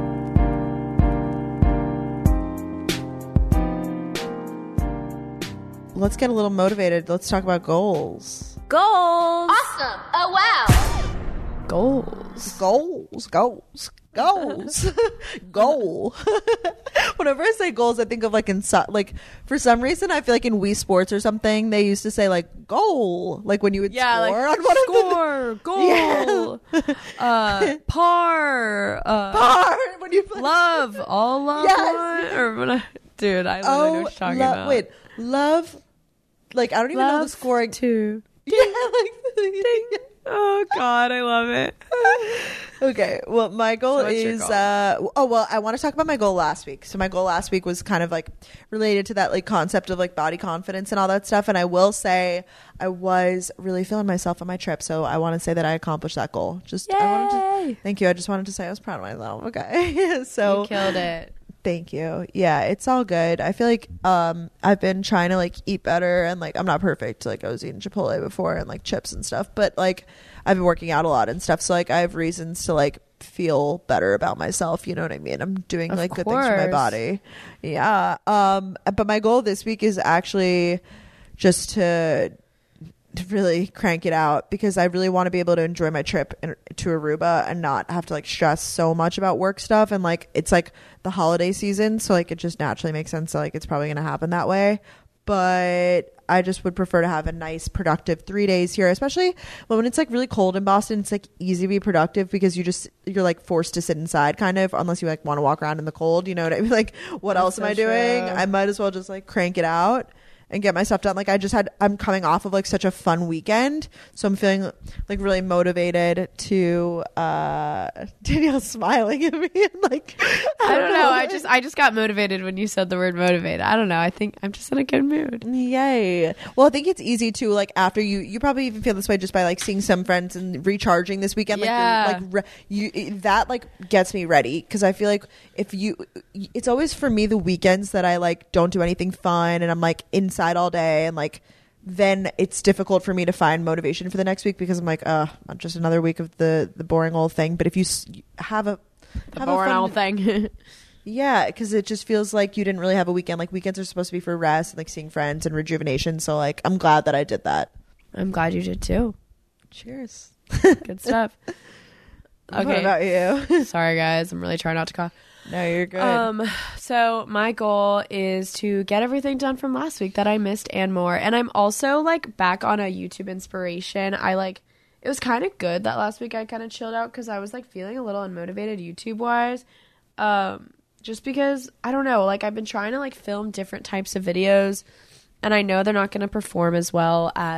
A: Let's get a little motivated. Let's talk about goals.
C: Goals. Awesome. Oh, wow.
B: Goals.
A: Goals. Goals. Goals. Goal. Whenever I say goals, I think of like in so- like for some reason I feel like in Wii Sports or something they used to say like goal, like when you would
B: Yeah,
A: score
B: like
A: on one
B: score,
A: of the
B: goal, uh, par, uh,
A: par when you play.
B: love, all love,
A: Yes.
B: one, or what? I- Dude, I literally know
A: Oh,
B: what you're talking
A: lo-
B: about.
A: wait, love. Like I don't even know the
B: Love
A: scoring.
B: two.
A: Yeah, like
B: Ding. Oh God, I love it.
A: Okay, well, my goal
B: So what's your
A: is
B: goal?
A: uh oh well, I want to talk about my goal last week. So my goal last week was kind of like related to that like concept of like body confidence and all that stuff. And I will say I was really feeling myself on my trip, so I want to say that I accomplished that goal. Just I wanted to
B: Yay.
A: thank you. I just wanted to say I was proud of myself. Okay, so
B: You killed it.
A: thank you. Yeah, it's all good. I feel like um I've been trying to like eat better, and like I'm not perfect. Like I was eating Chipotle before and like chips and stuff, but like I've been working out a lot and stuff. So like I have reasons to like feel better about myself. You know what I mean? I'm doing
B: Of
A: like good things for my
B: course.
A: body. Yeah. Um. But my goal this week is actually just to to really crank it out, because I really want to be able to enjoy my trip in, to Aruba and not have to like stress so much about work stuff. And like it's like the holiday season, so like it just naturally makes sense that like it's probably going to happen that way. But I just would prefer to have a nice productive three days here, especially when it's like really cold in Boston. It's like easy to be productive because you just you're like forced to sit inside kind of, unless you like want to walk around in the cold, you know what I mean? Like what
B: That's
A: else am
B: so
A: I doing?
B: true.
A: I might as well just like crank it out and get my stuff done. Like I just had, I'm coming off of like such a fun weekend, so I'm feeling like really motivated to uh Danielle's smiling at me and like
B: I don't know. I just I just got motivated when you said the word motivated. I don't know. I think I'm just in a good mood.
A: Yay. Well, I think it's easy to like after you you probably even feel this way just by like seeing some friends and recharging this weekend. Like
B: Yeah.
A: you're, like re- you it- that like gets me ready, because I feel like if you it's always for me the weekends that I like don't do anything fun and I'm like inside all day, and like then it's difficult for me to find motivation for the next week, because I'm like uh just another week of the the boring old thing. But if you s- have a
B: The
A: have a
B: boring
A: fun-
B: old thing.
A: yeah, because it just feels like you didn't really have a weekend. Like weekends are supposed to be for rest and like seeing friends and rejuvenation. So like I'm glad that I did that.
B: I'm glad you did too.
A: Cheers.
B: Good stuff.
A: What
B: Okay.
A: about you?
B: Sorry guys, I'm really trying not to cough.
A: No, you're good.
B: Um, so my goal is to get everything done from last week that I missed and more. And I'm also like back on a YouTube inspiration. I like, it was kind of good that last week I kind of chilled out because I was like feeling a little unmotivated YouTube wise. Um, just because I don't know, like I've been trying to like film different types of videos, and I know they're not going to perform as well as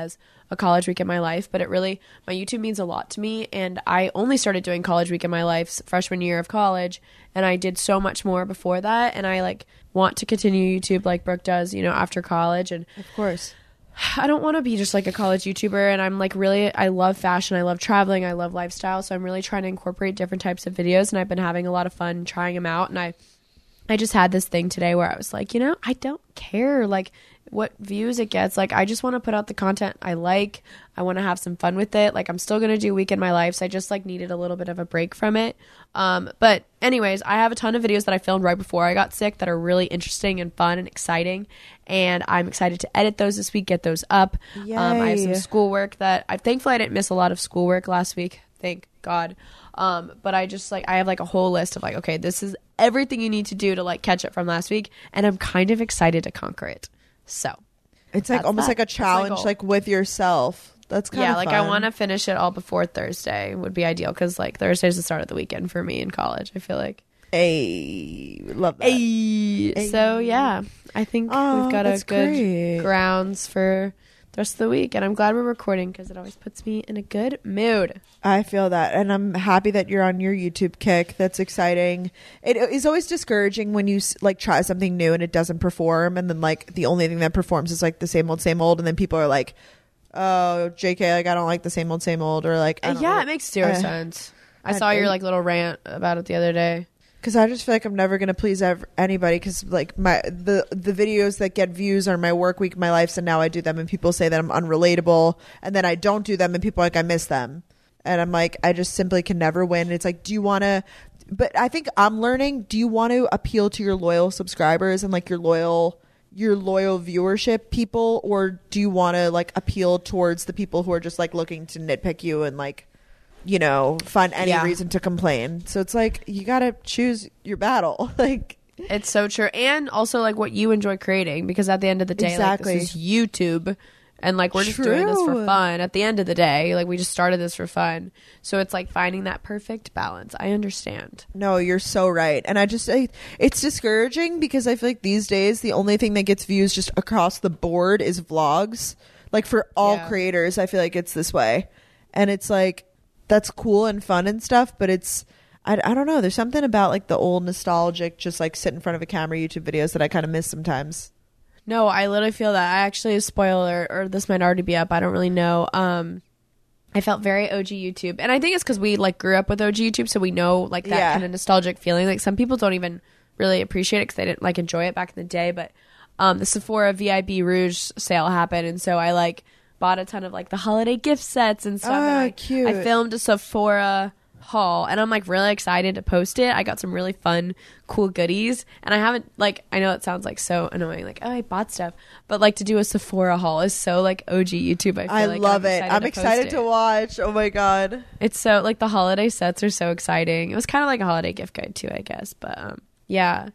B: a college week in my life, but it really, my YouTube means a lot to me. And I only started doing college week in my life freshman year of college. And I did so much more before that. And I like want to continue YouTube like Brooke does, you know, after college. And
A: Of course.
B: I don't want to be just like a college YouTuber. And I'm like really, I love fashion. I love traveling. I love lifestyle. So I'm really trying to incorporate different types of videos. And I've been having a lot of fun trying them out. And I, I just had this thing today where I was like, you know, I don't care like what views it gets. Like, I just want to put out the content I like. I want to have some fun with it. Like, I'm still going to do Week in My Life. So I just like needed a little bit of a break from it. Um, but anyways, I have a ton of videos that I filmed right before I got sick that are really interesting and fun and exciting. And I'm excited to edit those this week, get those up. Um, I have some
A: Yay.
B: schoolwork that I thankfully I didn't miss a lot of schoolwork last week. Thank God. Um, but I just like, I have like a whole list of like, okay, this is everything you need to do to like catch it from last week. And I'm kind of excited to conquer it. So
A: It's like
B: That's
A: almost
B: that.
A: like a
B: That's my
A: challenge,
B: goal.
A: like with yourself. That's kind
B: yeah,
A: of
B: like
A: fun.
B: I want to finish it all before Thursday would be ideal. Cause like Thursday's the start of the weekend for me in college. I feel like.
A: Hey, love that.
B: Ay. So yeah, I think
A: Oh,
B: we've got a
A: that's
B: good
A: great.
B: grounds for the rest of the week. And I'm glad we're recording because it always puts me in a good mood.
A: I feel that, and I'm happy that you're on your YouTube kick. That's exciting. It is always discouraging when you s- like try something new and it doesn't perform, and then like the only thing that performs is like the same old, same old, and then people are like, "Oh, J K, like I don't like the same old, same old," or like, I don't
B: Yeah,
A: know.
B: it makes zero
A: Uh,
B: sense. I
A: I-
B: saw your like little rant about it the other day.
A: Because I just feel like I'm never gonna please ev- anybody. Because like my the the videos that get views are my work week, my life, and now I do them, and people say that I'm unrelatable, and then I don't do them, and people are like I miss them, and I'm like I just simply can never win. It's like, do you want to? But I think I'm learning. Do you want to appeal to your loyal subscribers and like your loyal your loyal viewership people, or do you want to like appeal towards the people who are just like looking to nitpick you and like, you know, find any
B: Yeah.
A: reason to complain? So it's like you gotta choose your battle. Like,
B: It's so true. And also like what you enjoy creating, because at the end of the day,
A: Exactly.
B: like this is YouTube and like we're just doing this for
A: True.
B: fun. At the end of the day, like we just started this for fun. So it's like finding that perfect balance. I understand.
A: no, you're so right. And I just I, it's discouraging because I feel like these days the only thing that gets views just across the board is vlogs. Like for all
B: Yeah.
A: creators, I feel like it's this way. And it's like that's cool and fun and stuff, but it's I, I don't know, there's something about like the old nostalgic just like sit in front of a camera YouTube videos that I kind of miss sometimes.
B: No, I literally feel that. I actually, spoiler, or this might already be up. I don't really know. Um, I felt very O G YouTube. And I think it's because we like grew up with O G YouTube. So we know like that
A: Yeah.
B: kind of nostalgic feeling. Like some people don't even really appreciate it because they didn't like enjoy it back in the day. But um, the Sephora V I B Rouge sale happened. And so I like bought a ton of like the holiday gift sets and stuff.
A: Ah,
B: and I,
A: cute.
B: I filmed a Sephora haul and I'm like really excited to post it. I got some really fun, cool goodies, and I haven't like I know it sounds like so annoying, like oh I bought stuff, but like to do a Sephora haul is so like O G YouTube. I feel
A: I
B: like
A: love
B: I'm
A: it. I'm
B: to
A: excited
B: post
A: to
B: it.
A: watch. Oh my god.
B: It's so like the holiday sets are so exciting. It was kind of like a holiday gift guide too, I guess, but um yeah.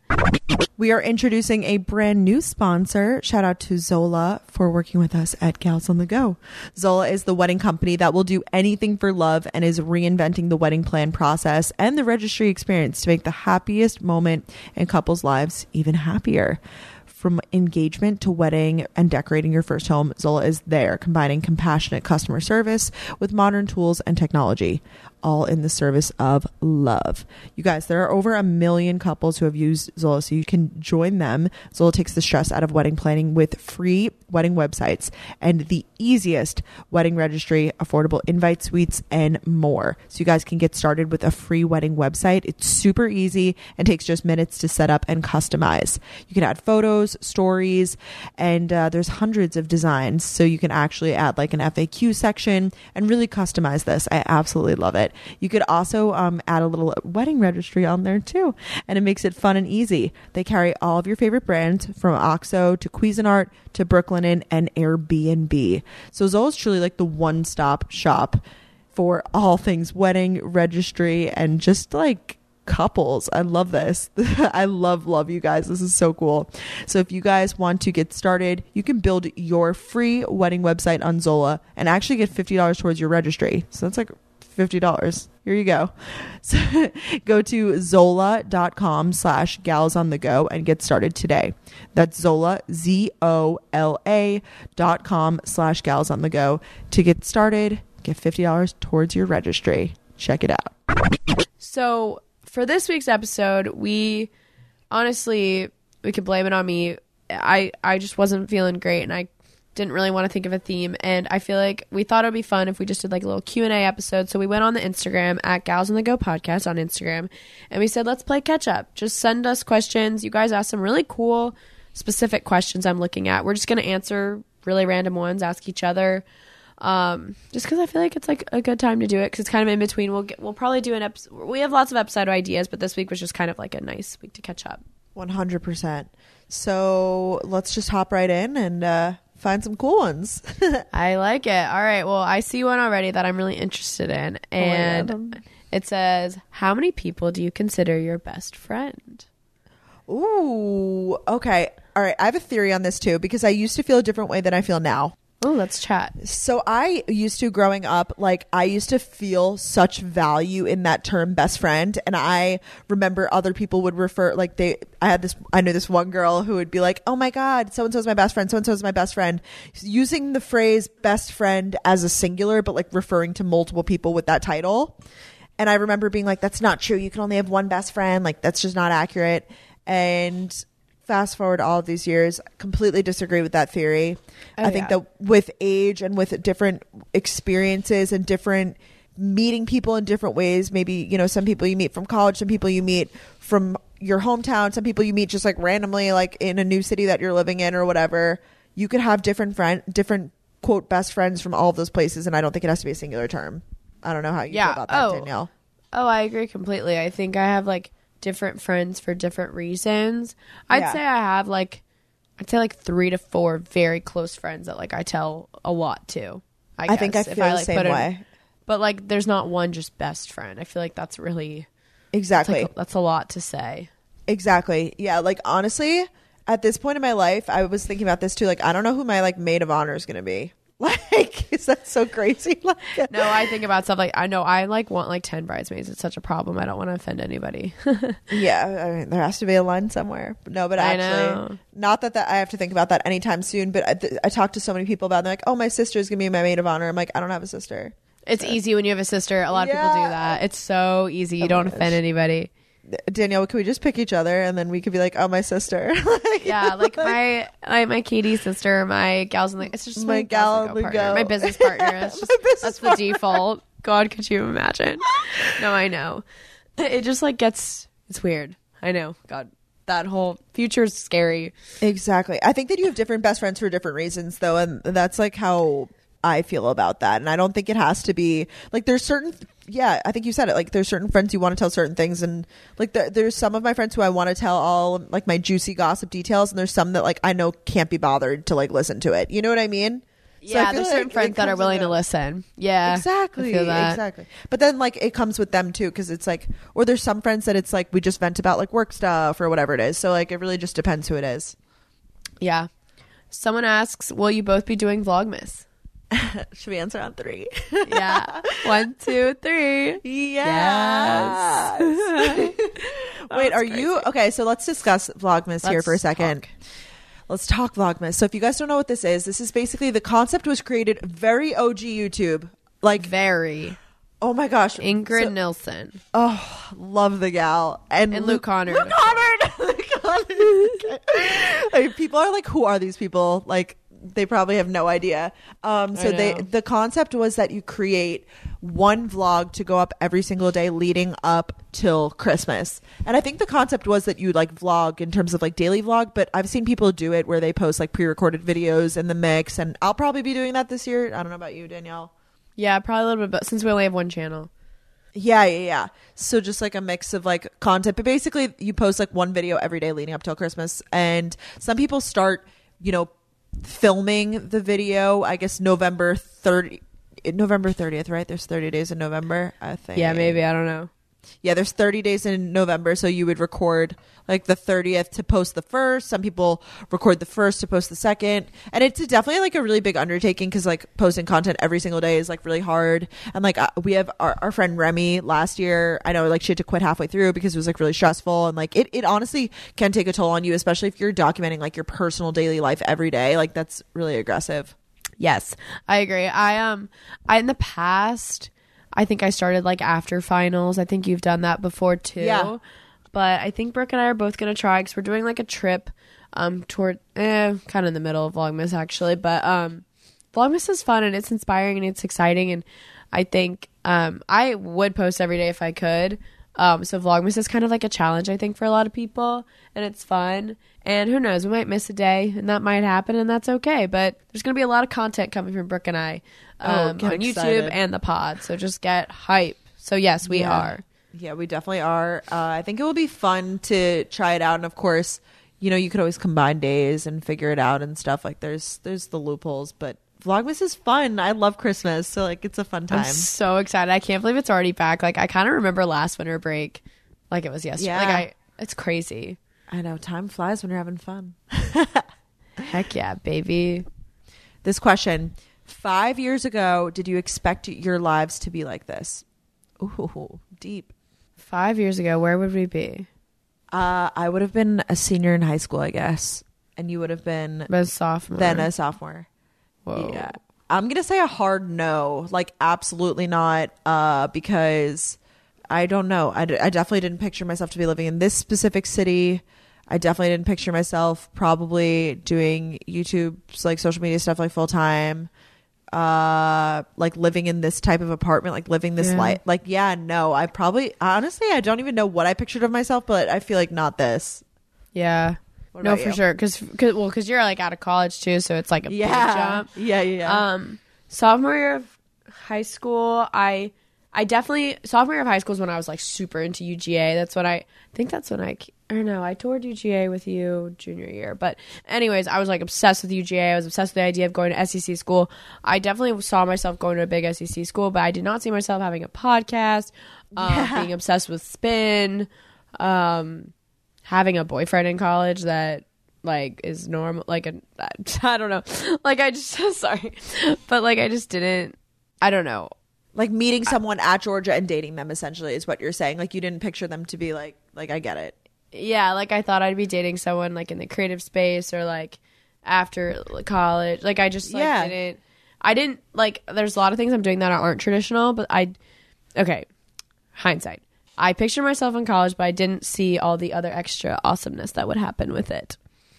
A: We are introducing a brand new sponsor. Shout out to Zola for working with us at Gals on the Go. Zola is the wedding company that will do anything for love and is reinventing the wedding plan process and the registry experience to make the happiest moment in couples' lives even happier. From engagement to wedding and decorating your first home, Zola is there, combining compassionate customer service with modern tools and technology, all in the service of love. You guys, there are over a million couples who have used Zola, so you can join them. Zola takes the stress out of wedding planning with free wedding websites and the easiest wedding registry, affordable invite suites, and more. So you guys can get started with a free wedding website. It's super easy and takes just minutes to set up and customize. You can add photos, stories, and uh, there's hundreds of designs. So you can actually add like an F A Q section and really customize this. I absolutely love it. You could also um, add a little wedding registry on there too, and it makes it fun and easy. They carry all of your favorite brands from OXO to Cuisinart to Brooklinen and Airbnb. So Zola is truly like the one-stop shop for all things wedding, registry, and just like couples. I love this. I love, love you guys. This is so cool. So if you guys want to get started, you can build your free wedding website on Zola and actually get fifty dollars towards your registry. So that's like fifty dollars. Here you go. So go to zola.com slash gals on the go and get started today. That's Zola, Z O L A dot com slash gals on the go to get started. Get fifty dollars towards your registry. Check it out.
B: So for this week's episode, we honestly, we could blame it on me. I, I just wasn't feeling great, and I didn't really want to think of a theme, and I feel like we thought it would be fun if we just did like a little Q and A episode. So we went on the Instagram at Gals on the Go podcast on Instagram, and we said, let's play catch up. Just send us questions. You guys asked some really cool specific questions I'm looking at. We're just going to answer really random ones, ask each other, um just because I feel like it's like a good time to do it, because it's kind of in between. We'll get, we'll probably do an episode. We have lots of episode ideas, but this week was just kind of like a nice week to catch up.
A: one hundred percent. So let's just hop right in and uh find some cool ones.
B: I like it. All right, well, I see one already that I'm really interested in, and
A: oh
B: it says, how many people do you consider your best friend?
A: Ooh, okay. All right, I have a theory on this too, because I used to feel a different way than I feel now.
B: Oh, let's chat.
A: So I used to, growing up, like I used to feel such value in that term best friend. And I remember other people would refer, like they, I had this, I knew this one girl who would be like, oh my God, so-and-so is my best friend. So-and-so is my best friend. Using the phrase best friend as a singular, but like referring to multiple people with that title. And I remember being like, that's not true. You can only have one best friend. Like that's just not accurate. And fast forward all of these years, completely disagree with that theory. Oh, I think yeah. that with age and with different experiences and different meeting people in different ways, maybe, you know, some people you meet from college, some people you meet from your hometown, some people you meet just like randomly, like in a new city that you're living in or whatever. You could have different friend, different quote best friends from all of those places, and I don't think it has to be a singular term. I don't know how you
B: yeah.
A: feel about that,
B: oh.
A: Danielle.
B: Oh, I agree completely. I think I have like different friends for different reasons. I'd
A: Yeah.
B: say I have like I'd say like three to four very close friends that like I tell a lot to. I,
A: I
B: guess,
A: think I
B: if
A: feel the
B: like,
A: same
B: put in-
A: way.
B: But like there's not one just best friend. I feel like that's really
A: Exactly.
B: that's, like, that's a lot to say.
A: Exactly. Yeah. Like honestly, at this point in my life, I was thinking about this too. Like, I don't know who my like maid of honor is going to be. Like, is that so crazy? Like,
B: No, I think about stuff like I know I like want like ten bridesmaids. It's such a problem. I don't want to offend anybody.
A: yeah, I mean, there has to be a line somewhere. No, but
B: I
A: actually,
B: know.
A: not that, that I have to think about that anytime soon. But I, th- I talk to so many people about it. And they're like, oh, my sister's gonna be my maid of honor. I'm like, I don't have a sister.
B: It's easy when you have a sister. A lot of
A: Yeah.
B: people do that. It's so easy. You
A: Oh my
B: don't
A: gosh.
B: offend anybody.
A: Danielle, can we just pick each other and then we could be like, oh, my sister. Like,
B: Yeah, like my like my Katie sister, my gals in the it's just
A: My
B: my,
A: gal
B: gals
A: on
B: in
A: the
B: the go partner,
A: go.
B: my business partner. That's just
A: My business
B: that's
A: partner.
B: the default. God, could you imagine? No, I know. It just like gets it's weird. I know. God, that whole future is scary.
A: Exactly. I think that you have different best friends for different reasons, though, and that's like how I feel about that. And I don't think it has to be like there's certain. Yeah, I think you said it. Like, there's certain friends you want to tell certain things, and like there, there's some of my friends who I want to tell all like my juicy gossip details, and there's some that like I know can't be bothered to like listen to it. You know what I mean? So I
B: Yeah,
A: feel
B: there's
A: like
B: certain
A: it
B: friends that are
A: comes
B: willing
A: and
B: to
A: goes.
B: listen. Yeah,
A: Exactly.
B: I feel that.
A: Exactly. But then like it comes with them too, because it's like, or there's some friends that it's like we just vent about like work stuff or whatever it is. So like it really just depends who it is.
B: Yeah. Someone asks, "Will you both be doing Vlogmas?"
A: Should we answer on three?
B: Yeah. One, two, three.
A: Yes. Wait, are you okay? So let's discuss Vlogmas here
B: Let's
A: for a second.
B: talk.
A: Let's talk Vlogmas. So if you guys don't know what this is, this is basically the concept was created very O G YouTube. Like,
B: Very.
A: oh my gosh,
B: Ingrid
A: So-
B: Nilsson
A: oh, love the gal and,
B: and Luke Connor.
A: Luke Connor. Luke Connor. Like, people are like, who are these people? Like, they probably have no idea. Um, so
B: I
A: they
B: know.
A: the concept was that you create one vlog to go up every single day leading up till Christmas. And I think the concept was that you like vlog in terms of like daily vlog, but I've seen people do it where they post like pre-recorded videos in the mix, and I'll probably be doing that this year. I don't know about you, Danielle.
B: Yeah, probably a little bit, but since we only have one channel.
A: Yeah, yeah, yeah. So just like a mix of like content, but basically you post like one video every day leading up till Christmas. And some people start, you know, filming the video, I guess November thirtieth, November thirtieth, right? There's thirty days in November, I think.
B: Yeah, maybe. I don't know.
A: Yeah, there's thirty days in November, so you would record like the thirtieth to post the first. Some people record the first to post the second, and it's definitely like a really big undertaking because like posting content every single day is like really hard. And like uh, we have our, our friend Remy last year, I know like she had to quit halfway through because it was like really stressful, and like it, it honestly can take a toll on you, especially if you're documenting like your personal daily life every day. Like that's really aggressive.
B: Yes, I agree. I um I in the past I think I started like after finals. I think you've done that before too.
A: Yeah.
B: But I think Brooke and I are both going to try because we're doing like a trip um toward eh, kind of in the middle of Vlogmas actually. But um Vlogmas is fun and it's inspiring and it's exciting. And I think um I would post every day if I could. Um, so Vlogmas is kind of like a challenge, I think, for a lot of people. And it's fun. And who knows, we might miss a day and that might happen and that's okay. But there's going to be a lot of content coming from Brooke and I um,
A: oh,
B: on
A: excited.
B: YouTube and the pod. So just get hype. So yes, we
A: yeah.
B: are.
A: Yeah, we definitely are. Uh, I think it will be fun to try it out. And of course, you know, you could always combine days and figure it out and stuff. Like there's there's the loopholes, but Vlogmas is fun. I love Christmas, so like it's a fun time.
B: I'm so excited. I can't believe it's already back. Like I kind of remember last winter break like it was yesterday.
A: Yeah.
B: Like I it's crazy.
A: I know, time flies when you're having fun.
B: Heck yeah, baby.
A: This question, five years ago, did you expect your lives to be like this? Ooh, deep.
B: Five years ago, where would we be?
A: Uh, I would have been a senior in high school, I guess. And you would have been
B: A sophomore.
A: then a sophomore.
B: Whoa.
A: Yeah. I'm going to say a hard no. Like, absolutely not. Uh, because I don't know. I, d- I definitely didn't picture myself to be living in this specific city. I definitely didn't picture myself probably doing YouTube's like social media stuff like full time. Uh, like living in this type of apartment, like living this
B: Yeah.
A: life. Like, yeah, no. I probably, honestly, I don't even know what I pictured of myself, but I feel like not this.
B: Yeah.
A: What
B: No,
A: about
B: for
A: you?
B: sure. Because, cause, well, because you're like out of college too, so it's like a
A: Yeah.
B: big jump.
A: Yeah, yeah, yeah.
B: Um, sophomore year of high school, I, I definitely sophomore year of high school is when I was like super into U G A. That's when I, I think that's when I, or no, I toured U G A with you junior year. But anyways, I was like obsessed with U G A. I was obsessed with the idea of going to S E C school. I definitely saw myself going to a big S E C school, but I did not see myself having a podcast, um,
A: Yeah.
B: being obsessed with spin, um, having a boyfriend in college that like is normal, like a, I don't know, like I just sorry, but like I just didn't, I don't know.
A: Like meeting someone at Georgia and dating them essentially is what you're saying. Like you didn't picture them to be like, like I get it.
B: Yeah, like I thought I'd be dating someone like in the creative space or like after college. Like I just like
A: Yeah.
B: didn't, I didn't like, there's a lot of things I'm doing that aren't traditional, but I, okay, hindsight. I pictured myself in college, but I didn't see all the other extra awesomeness that would happen with it.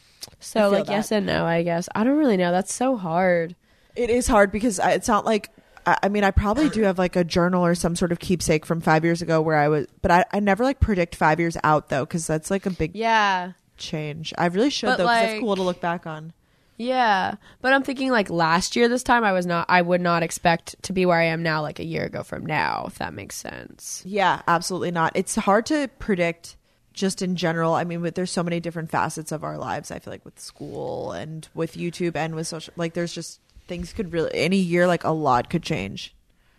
B: So
A: I feel
B: like
A: that.
B: yes and no, I guess. I don't really know. That's so hard.
A: It is hard because I, it's not like, I, I mean, I probably do have like a journal or some sort of keepsake from five years ago where I was, but I, I never like predict five years out though, because that's like a big
B: Yeah.
A: change. I really should
B: But,
A: though, because
B: like-
A: it's cool to look back on.
B: Yeah, but I'm thinking like last year this time I was not I would not expect to be where I am now like a year ago from now, if that makes sense.
A: Yeah, absolutely not. It's hard to predict just in general. I mean, but there's so many different facets of our lives. I feel like with school and with YouTube and with social, like there's just things could really, any year, like a lot could change.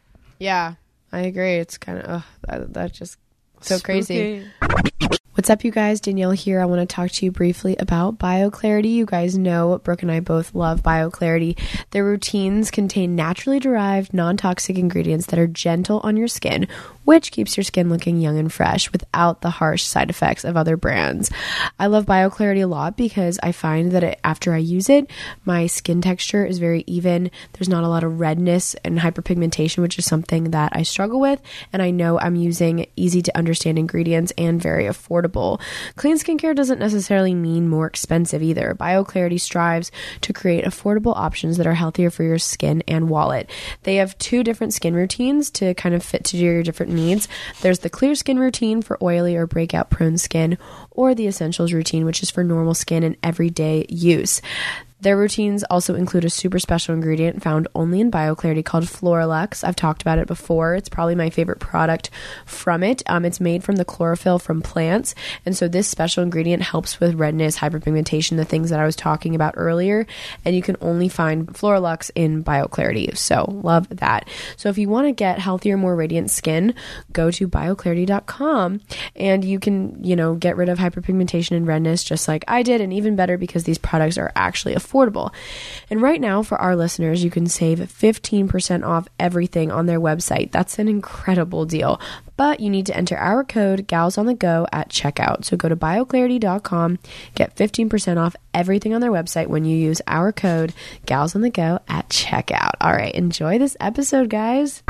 B: Yeah, I agree. It's kind of uh, that, that just so
A: Spooky.
B: crazy. What's up, you guys? Danielle here. I want to talk to you briefly about BioClarity. You guys know Brooke and I both love BioClarity. Their routines contain naturally derived, non-toxic ingredients that are gentle on your skin, which keeps your skin looking young and fresh without the harsh side effects of other brands. I love BioClarity a lot because I find that it, after I use it, my skin texture is very even. There's not a lot of redness and hyperpigmentation, which is something that I struggle with, and I know I'm using easy to understand ingredients and very affordable. Clean skincare doesn't necessarily mean more expensive either. BioClarity strives to create affordable options that are healthier for your skin and wallet. They have two different skin routines to kind of fit to your different needs. There's the clear skin routine for oily or breakout prone skin, or the essentials routine, which is for normal skin and everyday use. Their routines also include a super special ingredient found only in BioClarity called Floralux. I've talked about it before. It's probably my favorite product from it. Um, it's made from the chlorophyll from plants. And so this special ingredient helps with redness, hyperpigmentation, the things that I was talking about earlier. And you can only find Floralux in BioClarity. So love that. So if you want to get healthier, more radiant skin, go to bioclarity dot com and you can, you know, get rid of hyperpigmentation and redness just like I did, and even better because these products are actually affordable. affordable. And right now, for our listeners, you can save fifteen percent off everything on their website. That's an incredible deal. But you need to enter our code Gals on the Go at checkout. So go to bioclarity dot com, get fifteen percent off everything on their website when you use our code Gals on the Go at checkout. All right, enjoy this episode, guys.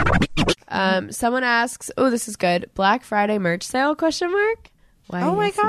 B: Um, someone asks, oh, this is good. Black Friday merch sale, question mark? Why,
A: oh my
B: yes,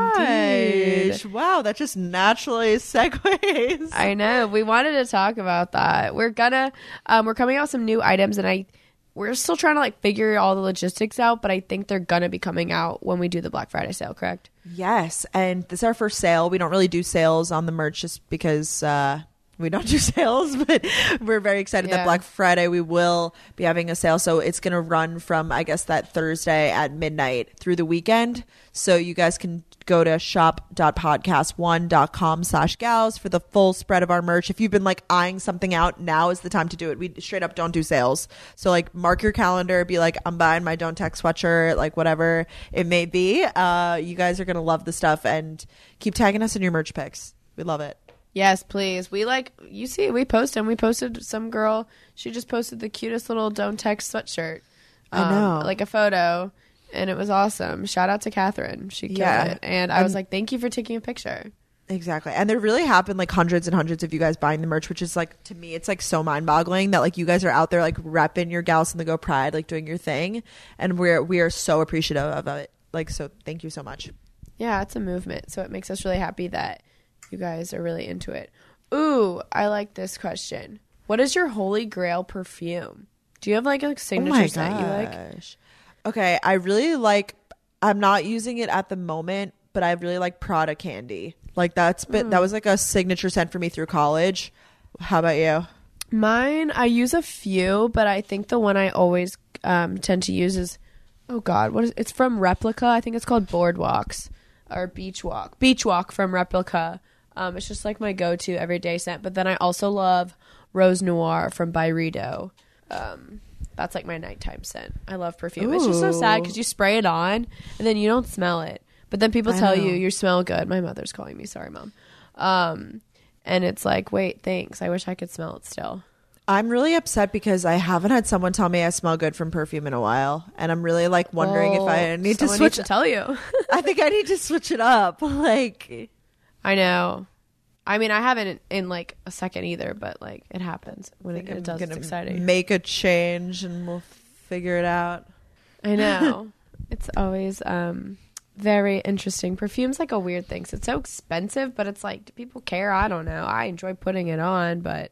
A: gosh.
B: indeed.
A: Wow, that just naturally segues.
B: I know. We wanted to talk about that. We're gonna um we're coming out with some new items, and I we're still trying to like figure all the logistics out, but I think they're gonna be coming out when we do the Black Friday sale, correct?
A: Yes, and this is our first sale. We don't really do sales on the merch just because uh we don't do sales, but we're very excited
B: Yeah.
A: that Black Friday we will be having a sale. So it's going to run from, I guess, that Thursday at midnight through the weekend. So you guys can go to shop dot podcast one dot com slash gals for the full spread of our merch. If you've been like eyeing something out, now is the time to do it. We straight up don't do sales. So like mark your calendar, be like, I'm buying my Don't Text sweatshirt, like whatever it may be. Uh, you guys are going to love the stuff, and keep tagging us in your merch pics. We love it.
B: Yes, please. We like, you see, we post them. We posted some girl, she just posted the cutest little Don't Text sweatshirt.
A: I know.
B: Like a photo, and it was awesome. Shout out to Catherine. She killed
A: Yeah.
B: it. And I
A: And-
B: was like, thank you for taking a picture.
A: Exactly. And there really have been like hundreds and hundreds of you guys buying the merch, which is like, to me, it's like so mind boggling that like you guys are out there like repping your Gals on the Go pride, like doing your thing. And we're, we are so appreciative of it. Like, so thank you so much.
B: Yeah, it's a movement. So it makes us really happy that you guys are really into it. Ooh, I like this question. What is your holy grail perfume? Do you have like a signature scent you like?
A: gosh. Okay. I really like, I'm not using it at the moment, but I really like Prada Candy. Like that's been,
B: Mm.
A: that was like a signature scent for me through college. How about you?
B: Mine, I use a few, but I think the one I always um, tend to use is, oh God, what is it's from Replica. I think it's called Boardwalks or Beach Walk. Beach Walk from Replica. Um, it's just like my go-to everyday scent. But then I also love Rose Noir from Byredo. Um, that's like my nighttime scent. I love perfume. It's just so sad because you spray it on and then you don't smell it. But then people
A: I
B: tell
A: know.
B: you you smell good. My mother's calling me. Sorry, Mom. Um, and it's like, wait, thanks. I wish I could smell it still.
A: I'm really upset because I haven't had someone tell me I smell good from perfume in a while. And I'm really like wondering
B: Well,
A: if I need to
B: someone
A: switch.
B: needs to tell you.
A: I think I need to switch it up. Like,
B: I know. I mean, I haven't in, in like a second either, but like it happens when it,
A: I'm
B: it does. It's
A: gonna
B: exciting.
A: make a change and we'll figure it out.
B: I know. It's always um very interesting. Perfume's like a weird thing. So it's so expensive, but it's like, do people care? I don't know. I enjoy putting it on, but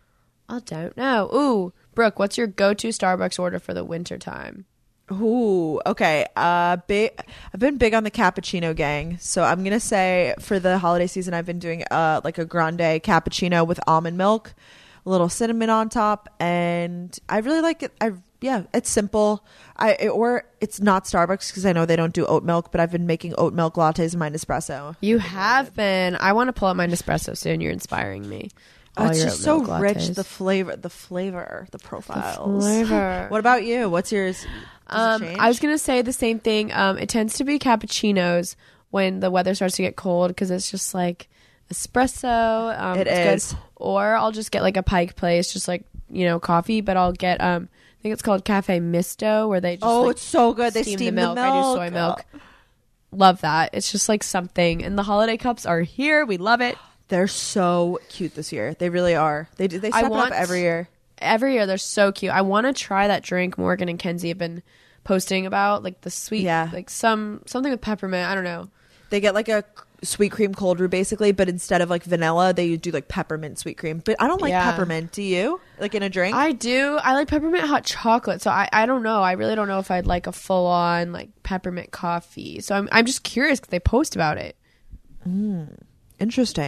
B: I don't know. Ooh, Brooke, what's your go-to Starbucks order for the winter time?
A: Ooh, okay. Uh, big. I've been big on the cappuccino gang, so I'm gonna say for the holiday season, I've been doing uh like a grande cappuccino with almond milk, a little cinnamon on top, and I really like it. I yeah, it's simple. I it, or it's not Starbucks because I know they don't do oat milk, but I've been making oat milk lattes in my Nespresso.
B: You have been. I want to pull up my Nespresso soon. You're inspiring me.
A: Oh,
B: All
A: it's
B: your
A: just
B: oat
A: so
B: milk
A: rich.
B: lattes.
A: The flavor, the flavor, the profiles.
B: flavor.
A: What about you? What's yours? Does it
B: Um,
A: change?
B: I was gonna say the same thing. Um, it tends to be cappuccinos when the weather starts to get cold because it's just like espresso. Um,
A: It
B: it's
A: is.
B: good. Or I'll just get like a Pike Place, just like you know coffee. But I'll get um, I think it's called Cafe Misto, where they just
A: Oh,
B: like,
A: it's so good. They
B: steam,
A: steam
B: the
A: the
B: milk. I do soy
A: milk.
B: milk. Love that. It's just like something. And the holiday cups are here. We love it.
A: They're so cute this year. They really are. They do. They
B: I
A: step it
B: want-
A: up every year.
B: Every year they're so cute. I want to try that drink Morgan and Kenzie have been posting about, like the sweet,
A: Yeah.
B: like some something with peppermint. I don't know.
A: They get like a sweet cream cold brew basically, but instead of like vanilla, they do like peppermint sweet cream. But I don't like
B: Yeah.
A: peppermint. Do you? Like in a drink?
B: I do. I like peppermint hot chocolate. So I, I don't know. I really don't know if I'd like a full on like peppermint coffee. So I'm I'm just curious because they post about it.
A: Interesting.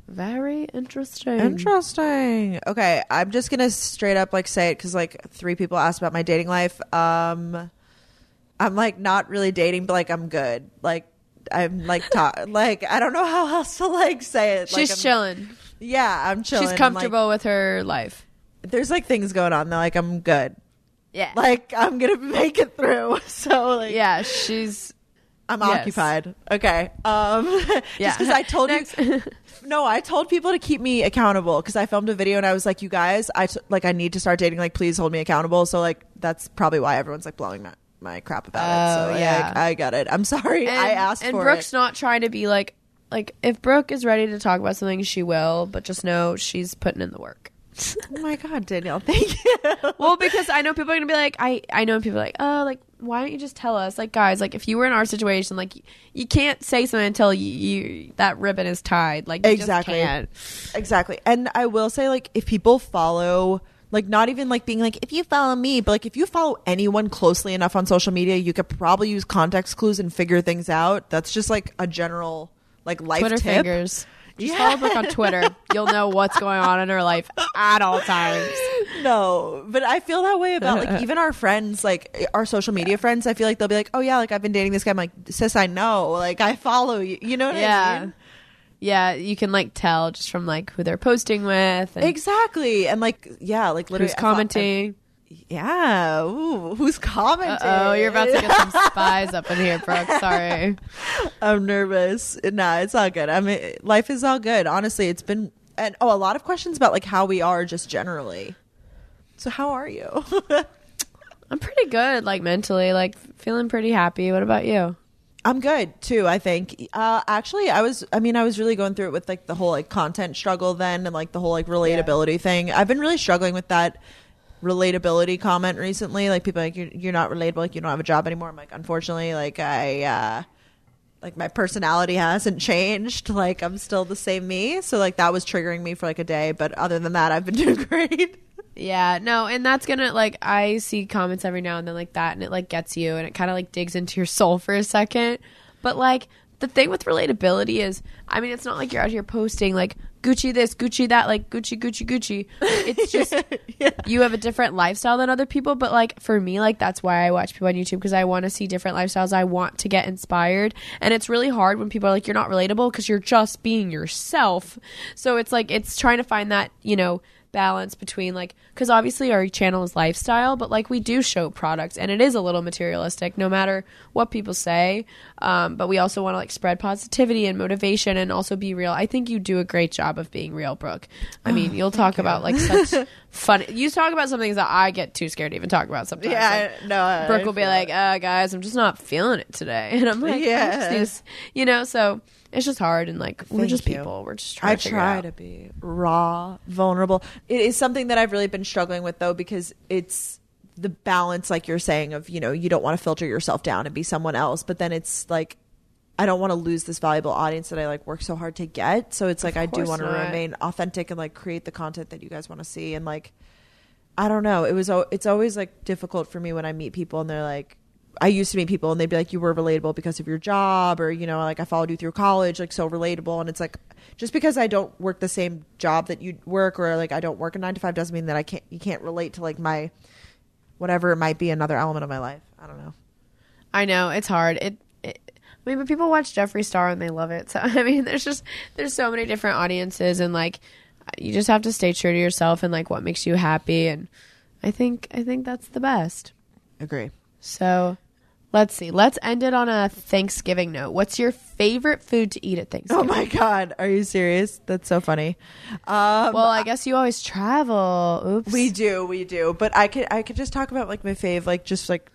B: Very interesting.
A: Interesting. Okay, I'm just gonna straight up like say it because like three people asked about my dating life. Um, I'm like not really dating, but like I'm good. Like I'm like talk like I don't know how else to like say it.
B: She's
A: like,
B: chilling.
A: Yeah, I'm chilling.
B: She's comfortable like, with her life.
A: There's like things going on. They're like I'm good.
B: Yeah.
A: Like I'm gonna make it through. So like
B: yeah, she's.
A: I'm
B: yes.
A: occupied. Okay. Um,
B: yeah.
A: Just because I told you. No, I told people to keep me accountable because I filmed a video and I was like, you guys, I t- like I need to start dating. Like, please hold me accountable. So like that's probably why everyone's like blowing my, my crap about
B: oh,
A: it. So
B: yeah,
A: like, I got it. I'm sorry.
B: And,
A: I asked
B: and
A: for
B: Brooke's it. And Brooke's
A: it.
B: not trying to be like like if Brooke is ready to talk about something, she will. But just know she's putting in the work.
A: Oh my God, Danielle, thank you.
B: Well, because I know people are gonna be like, I I know people are like, oh, like why don't you just tell us? Like, guys, like if you were in our situation, like you, you can't say something until you, you that ribbon is tied. Like you
A: exactly,
B: just can't.
A: Exactly. And I will say, like, if people follow, like, not even like being like, if you follow me, but like if you follow anyone closely enough on social media, you could probably use context clues and figure things out. That's just like a general like life
B: Twitter
A: tip.
B: fingers. Just
A: Yeah.
B: follow Brooke on Twitter. You'll know what's going on in her life at all times.
A: No, but I feel that way about like even our friends, like our social media friends. I feel like they'll be like, "Oh yeah, like I've been dating this guy." I'm like, "Sis, I know. Like I follow you." You know what
B: Yeah.
A: I mean?
B: Yeah, you can like tell just from like who they're posting with. And
A: Exactly, and like yeah, like literally
B: who's
A: I thought-
B: commenting.
A: yeah, ooh, who's commenting?
B: Oh, you're about to get some spies up in here, Brooke. Sorry.
A: I'm nervous. Nah, it's all good. I mean, life is all good. Honestly, it's been and oh, a lot of questions about like how we are just generally. So how are you?
B: I'm pretty good, like mentally, like feeling pretty happy. What about you?
A: I'm good too, I think. Uh, actually, I was, I mean, I was really going through it with like the whole like content struggle then and like the whole like relatability yeah. thing. I've been really struggling with that relatability comment recently. Like people are like, you're, you're not relatable, like you don't have a job anymore. I'm like, unfortunately, like I, uh, like my personality hasn't changed. Like I'm still the same me. So like that was triggering me for like a day. But other than that, I've been doing great.
B: Yeah, no, and that's gonna like I see comments every now and then like that, and it like gets you, and it kind of like digs into your soul for a second. But like the thing with relatability is, I mean, it's not like you're out here posting like Gucci this, Gucci that, like Gucci, Gucci, Gucci. It's just yeah. you have a different lifestyle than other people. But like for me, like that's why I watch people on YouTube, because I want to see different lifestyles. I want to get inspired, and it's really hard when people are like, you're not relatable because you're just being yourself. So it's like it's trying to find that, you know, balance between like, because obviously our channel is lifestyle, but like we do show products and it is a little materialistic no matter what people say, um but we also want to like spread positivity and motivation and also be real. I think you do a great job of being real, Brooke. I mean, oh, you'll talk you. about like such fun you talk about some things that I get too scared to even talk about sometimes.
A: Yeah,
B: like,
A: no,
B: Brooke
A: I
B: will be like, uh guys, I'm just not feeling it today, and I'm like, yeah, just, you know, so it's just hard, and like we're
A: Thank
B: just
A: you.
B: people. We're just trying
A: I
B: to figure
A: try
B: it out.
A: to be raw, vulnerable. It is something that I've really been struggling with though, because it's the balance, like you're saying, of, you know, you don't want to filter yourself down and be someone else, but then it's like I don't want to lose this valuable audience that I like work so hard to get. So it's like I do want to remain authentic and like create the content that you guys want to see. And like I don't know, it was it's always like difficult for me when I meet people and they're like, I used to meet people and they'd be like, you were relatable because of your job, or, you know, like I followed you through college, like so relatable. And it's like, just because I don't work the same job that you work, or like I don't work a nine to five, doesn't mean that I can't, you can't relate to like my, whatever it might be, another element of my life. I don't know.
B: I know it's hard. It, it I mean, but people watch Jeffree Star and they love it. So I mean, there's just, there's so many different audiences, and like, you just have to stay true to yourself and like what makes you happy. And I think, I think that's the best.
A: Agree.
B: So let's see. Let's end it on a Thanksgiving note. What's your favorite food to eat at Thanksgiving?
A: Oh my God. Are you serious? That's so funny. Um,
B: well, I guess you always travel. Oops.
A: We do. We do. But I could, I could just talk about like my fave, like just like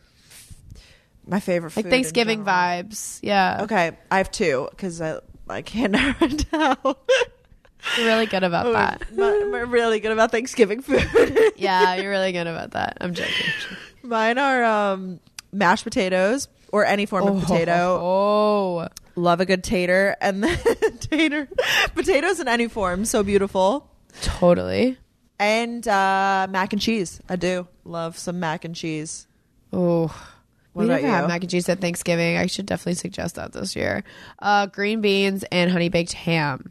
A: my favorite food.
B: Like Thanksgiving vibes. Yeah.
A: Okay. I have two because I, I can't narrow it down.
B: You're really good about
A: oh,
B: that.
A: I'm really good about Thanksgiving food.
B: Yeah, you're really good about that. I'm joking.
A: Mine are um, mashed potatoes or any form
B: oh,
A: of potato.
B: Oh,
A: love a good tater, and then tater potatoes in any form, so beautiful.
B: Totally.
A: And uh, mac and cheese. I do love some mac and cheese.
B: Oh,
A: what
B: we
A: about
B: never
A: you?
B: have mac and cheese at Thanksgiving. I should definitely suggest that this year. Uh, green beans and honey baked ham.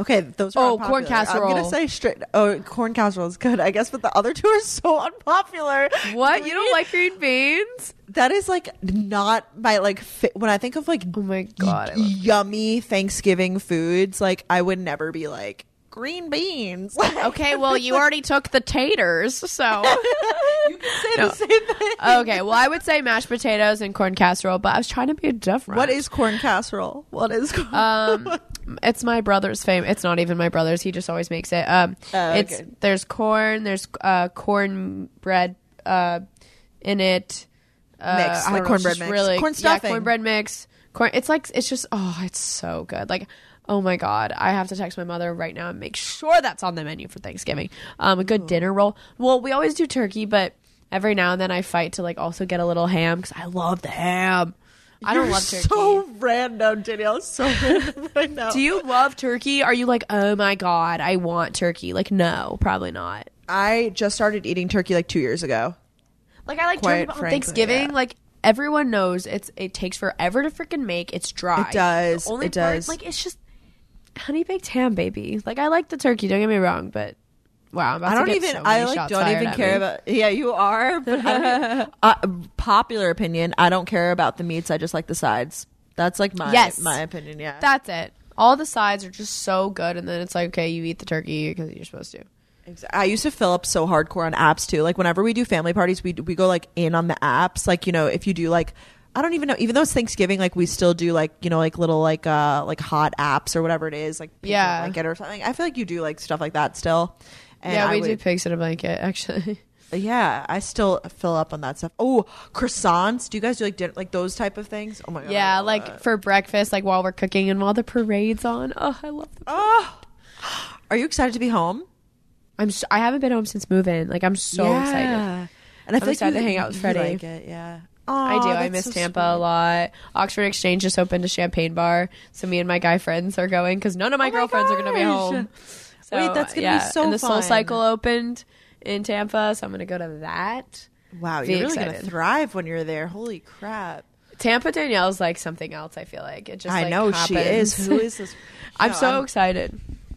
A: Okay, those are
B: Oh,
A: unpopular.
B: corn casserole.
A: I'm gonna say straight. Oh, corn casserole is good, I guess, but the other two are so unpopular.
B: What? You don't like green beans?
A: That is like not my like. Fi- when I think of like,
B: Oh my God, I love
A: yummy Thanksgiving foods, like I would never be like green beans.
B: Okay, well, you already took the taters, so.
A: You can say
B: No.
A: the same thing.
B: Okay, well, I would say mashed potatoes and corn casserole, but I was trying to be different.
A: What is corn casserole? What is? Corn-
B: Um, it's my brother's fame. It's not even my brother's. He just always makes it. Um,
A: Oh,
B: it's
A: okay.
B: there's corn. There's uh corn bread uh in it. Uh,
A: Mix,
B: I
A: like
B: don't know,
A: cornbread
B: it's just
A: mix.
B: Really,
A: Corn
B: yeah,
A: stuffing.
B: cornbread mix. Corn. It's like it's just oh, it's so good. Like oh my god, I have to text my mother right now and make sure that's on the menu for Thanksgiving. Um, a good dinner roll. Well, we always do turkey, but every now and then I fight to like also get a little ham because I love the ham. I don't
A: You're
B: love turkey.
A: So random, Danielle. So random right now.
B: Do you love turkey? Are you like, oh my god, I want turkey? Like, no, probably not.
A: I just started eating turkey like two years ago.
B: Like, I like
A: Quite
B: turkey but on
A: frankly,
B: Thanksgiving.
A: yeah.
B: Like, everyone knows it's it takes forever to freaking make. It's dry.
A: It does.
B: The only
A: It
B: part-
A: does.
B: Like, it's just honey baked ham, baby. Like, I like the turkey. Don't get me wrong, but wow, I'm about
A: I don't
B: to get
A: even.
B: so
A: I
B: many
A: like
B: shots
A: don't
B: fired
A: even
B: at
A: care
B: me.
A: about. Yeah, you are. But I don't, uh, popular opinion. I don't care about the meats. I just like the sides. That's like my
B: Yes.
A: my opinion. Yeah.
B: That's it. All the sides are just so good, and then it's like, okay, you eat the turkey because you're supposed to.
A: Exa- I used to fill up so hardcore on apps too. Like whenever we do family parties, we we go like in on the apps. Like you know, if you do like. I don't even know. Even though it's Thanksgiving, like we still do like you know like little like uh like hot apps or whatever it is, like Pig in a
B: Yeah.
A: blanket or something. I feel like you do like stuff like that still. And
B: yeah,
A: I
B: we do
A: would-
B: pigs in a blanket, actually.
A: Yeah, I still fill up on that stuff. Oh, croissants. Do you guys do like dinner, like those type of things? Oh my god. I
B: Yeah,
A: love
B: like
A: that.
B: for breakfast, like while we're cooking and while the parade's on. Oh, I love them.
A: Oh, are you excited to be home?
B: I'm. So, I haven't been home since move-in. Like I'm so
A: Yeah.
B: excited.
A: And I
B: I'm
A: feel like
B: excited
A: you-
B: to hang out with
A: you
B: Freddie.
A: Like it, yeah.
B: I do.
A: Aw,
B: I
A: that's
B: miss
A: so
B: Tampa
A: sweet.
B: a lot. Oxford Exchange just opened a champagne bar, so me and my guy friends are going because none of my
A: Oh my
B: girlfriends are going to be
A: gosh.
B: home. So,
A: Wait, that's gonna be
B: yeah.
A: so
B: And the Soul
A: fun.
B: Cycle opened in Tampa, so I'm going to go to that.
A: Wow,
B: Be
A: you're really gonna
B: excited.
A: thrive when you're there. Holy crap!
B: Tampa Danielle's like something else. I feel like it just.
A: I
B: like,
A: know she
B: happens.
A: is. Who is this?
B: I'm
A: No,
B: so
A: I'm-
B: excited.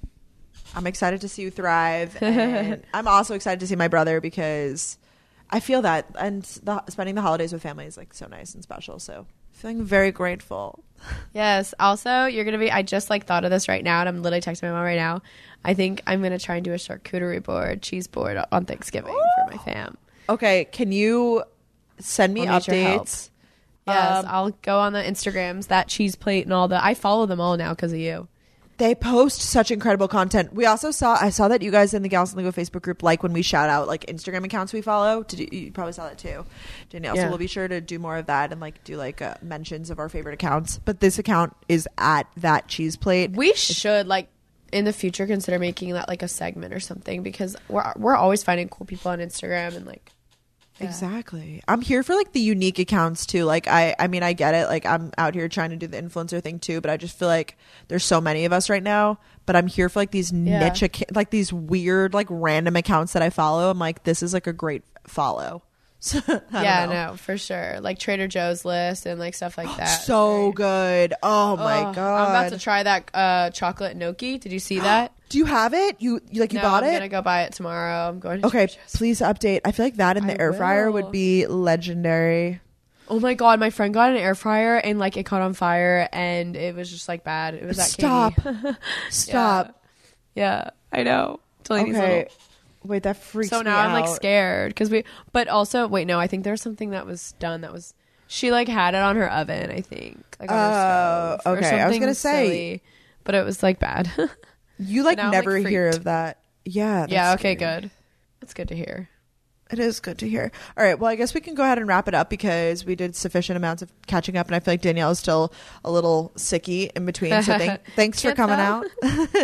A: I'm excited to see you thrive, and I'm also excited to see my brother because I feel that, and the, spending the holidays with family is like so nice and special. So feeling very grateful.
B: Yes. Also, you're gonna be. I just like thought of this right now, and I'm literally texting my mom right now. I think I'm gonna try and do a charcuterie board, cheese board on Thanksgiving for my fam.
A: Okay, can you send me
B: I'll need your help.
A: updates?
B: Yes,
A: Um,
B: I'll go on the Instagrams, that cheese plate and all the. I follow them all now because of you.
A: They post such incredible content. We also saw, I saw that you guys in the Gals and Lego Facebook group like when we shout out like Instagram accounts we follow. Did you, you probably saw that too, Danielle?
B: Yeah.
A: So we'll be sure to do more of that and like do like uh, mentions of our favorite accounts. But this account is at that cheese plate.
B: We should like in the future consider making that like a segment or something because we're we're always finding cool people on Instagram and like. Yeah.
A: Exactly. I'm here for like the unique accounts too. Like I I mean I get it. Like I'm out here trying to do the influencer thing too, but I just feel like there's so many of us right now, but I'm here for like these
B: Yeah.
A: niche ac- like these weird like random accounts that I follow. I'm like this is like a great follow. So, I don't
B: Yeah,
A: know.
B: no, for sure. Like Trader Joe's list and like stuff like that.
A: So
B: Very-
A: good. Oh my
B: Oh,
A: god.
B: I'm about to try that uh, chocolate gnocchi. Did you see that?
A: Do you have it? You, you like you
B: no,
A: bought
B: I'm
A: it?
B: gonna go buy it tomorrow. I'm going to
A: Okay,
B: Trader Joe's.
A: please update. I feel like that in the
B: I
A: air fryer
B: will.
A: would be legendary.
B: Oh my god, my friend got an air fryer and like it caught on fire and it was just like bad. It was that
A: Stop.
B: Katie.
A: Stop.
B: Yeah, I know. Delaney's
A: Okay.
B: little-
A: Wait, that freaks
B: So
A: me
B: now
A: out.
B: I'm like scared because we. But also, wait, no, I think there's something that was done that was. She like had it on her oven, I think. Like on
A: Oh,
B: her stove or
A: okay. I was
B: something
A: gonna say-
B: silly, but it was like bad.
A: You like
B: now I'm,
A: never
B: like,
A: hear
B: freaked.
A: of that. Yeah. that's
B: yeah. Okay.
A: scary.
B: Good. That's good to hear.
A: It is good to hear. All right. Well, I guess we can go ahead and wrap it up because we did sufficient amounts of catching up, and I feel like Danielle is still a little sicky in between. So thank, thanks for
B: Can't
A: coming
B: tell.
A: out.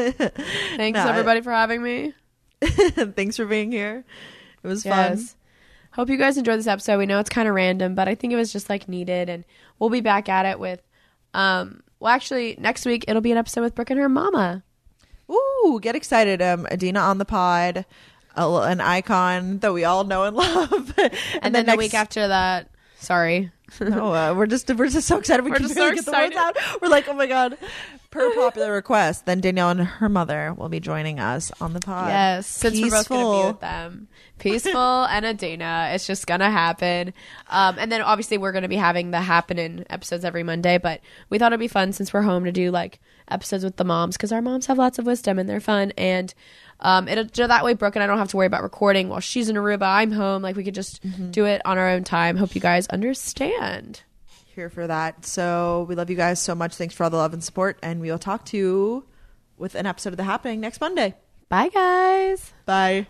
B: Thanks
A: No, I-
B: everybody for having me.
A: Thanks for being here. It was fun.
B: Yes. Hope you guys enjoyed this episode. We know it's kind of random, but I think it was just like needed, and we'll be back at it with. Um. Well, actually, next week it'll be an episode with Brooke and her mama.
A: Ooh, get excited. Um, Adina on the pod, a, an icon that we all know and love. and,
B: And, then the week after that, sorry.
A: no, uh, we're just we're just so excited we
B: We're
A: can
B: just
A: barely
B: so
A: get the words
B: excited.
A: out. We're like, oh my god. per popular request, then Danielle and her mother will be joining us on the pod.
B: Yes, since
A: Peaceful.
B: we're both going to be with them. Peaceful and Adana. It's just going to happen. Um, and then obviously we're going to be having the Happening episodes every Monday, but we thought it'd be fun since we're home to do like episodes with the moms because our moms have lots of wisdom and they're fun. And um, it'll that way Brooke and I don't have to worry about recording while she's in Aruba, I'm home. Like we could just mm-hmm. do it on our own time. Hope you guys understand.
A: Here for that. So we love you guys so much. Thanks for all the love and support, and we will talk to you with an episode of The Happening next Monday.
B: Bye guys.
A: Bye.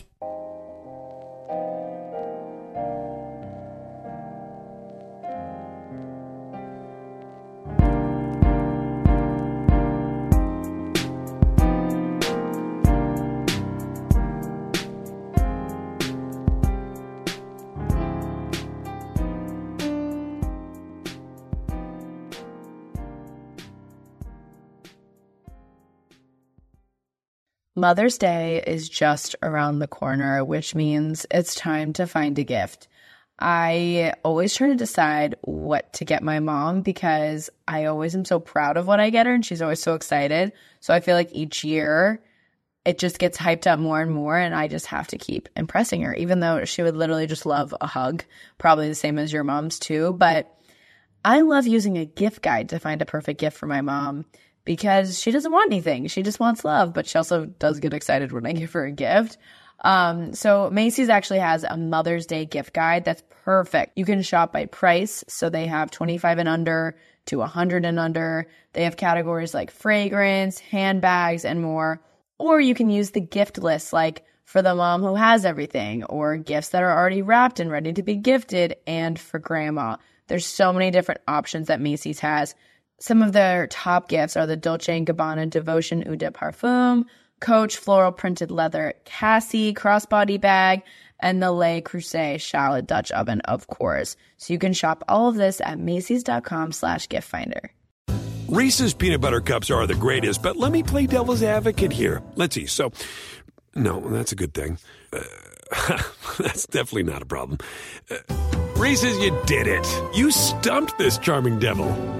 F: Mother's Day is just around the corner, which means it's time to find a gift. I always try to decide what to get my mom because I always am so proud of what I get her and she's always so excited. So I feel like each year it just gets hyped up more and more and I just have to keep impressing her, even though she would literally just love a hug, probably the same as your mom's too. But I love using a gift guide to find a perfect gift for my mom. Because she doesn't want anything. She just wants love, but she also does get excited when I give her a gift. Um, so Macy's actually has a Mother's Day gift guide that's perfect. You can shop by price. So they have twenty-five and under to one hundred and under. They have categories like fragrance, handbags, and more. Or you can use the gift list like for the mom who has everything or gifts that are already wrapped and ready to be gifted and for grandma. There's so many different options that Macy's has. Some of their top gifts are the Dolce and Gabbana Devotion Eau de Parfum, Coach Floral Printed Leather Cassie Crossbody Bag, and the Le Creuset Shallot Dutch Oven, of course. So you can shop all of this at Macy's.com slash gift finder.
G: Reese's Peanut Butter Cups are the greatest, but let me play devil's advocate here. Let's see. So, no, that's a good thing. Uh, that's definitely not a problem. Uh, Reese's, you did it. You stumped this charming devil.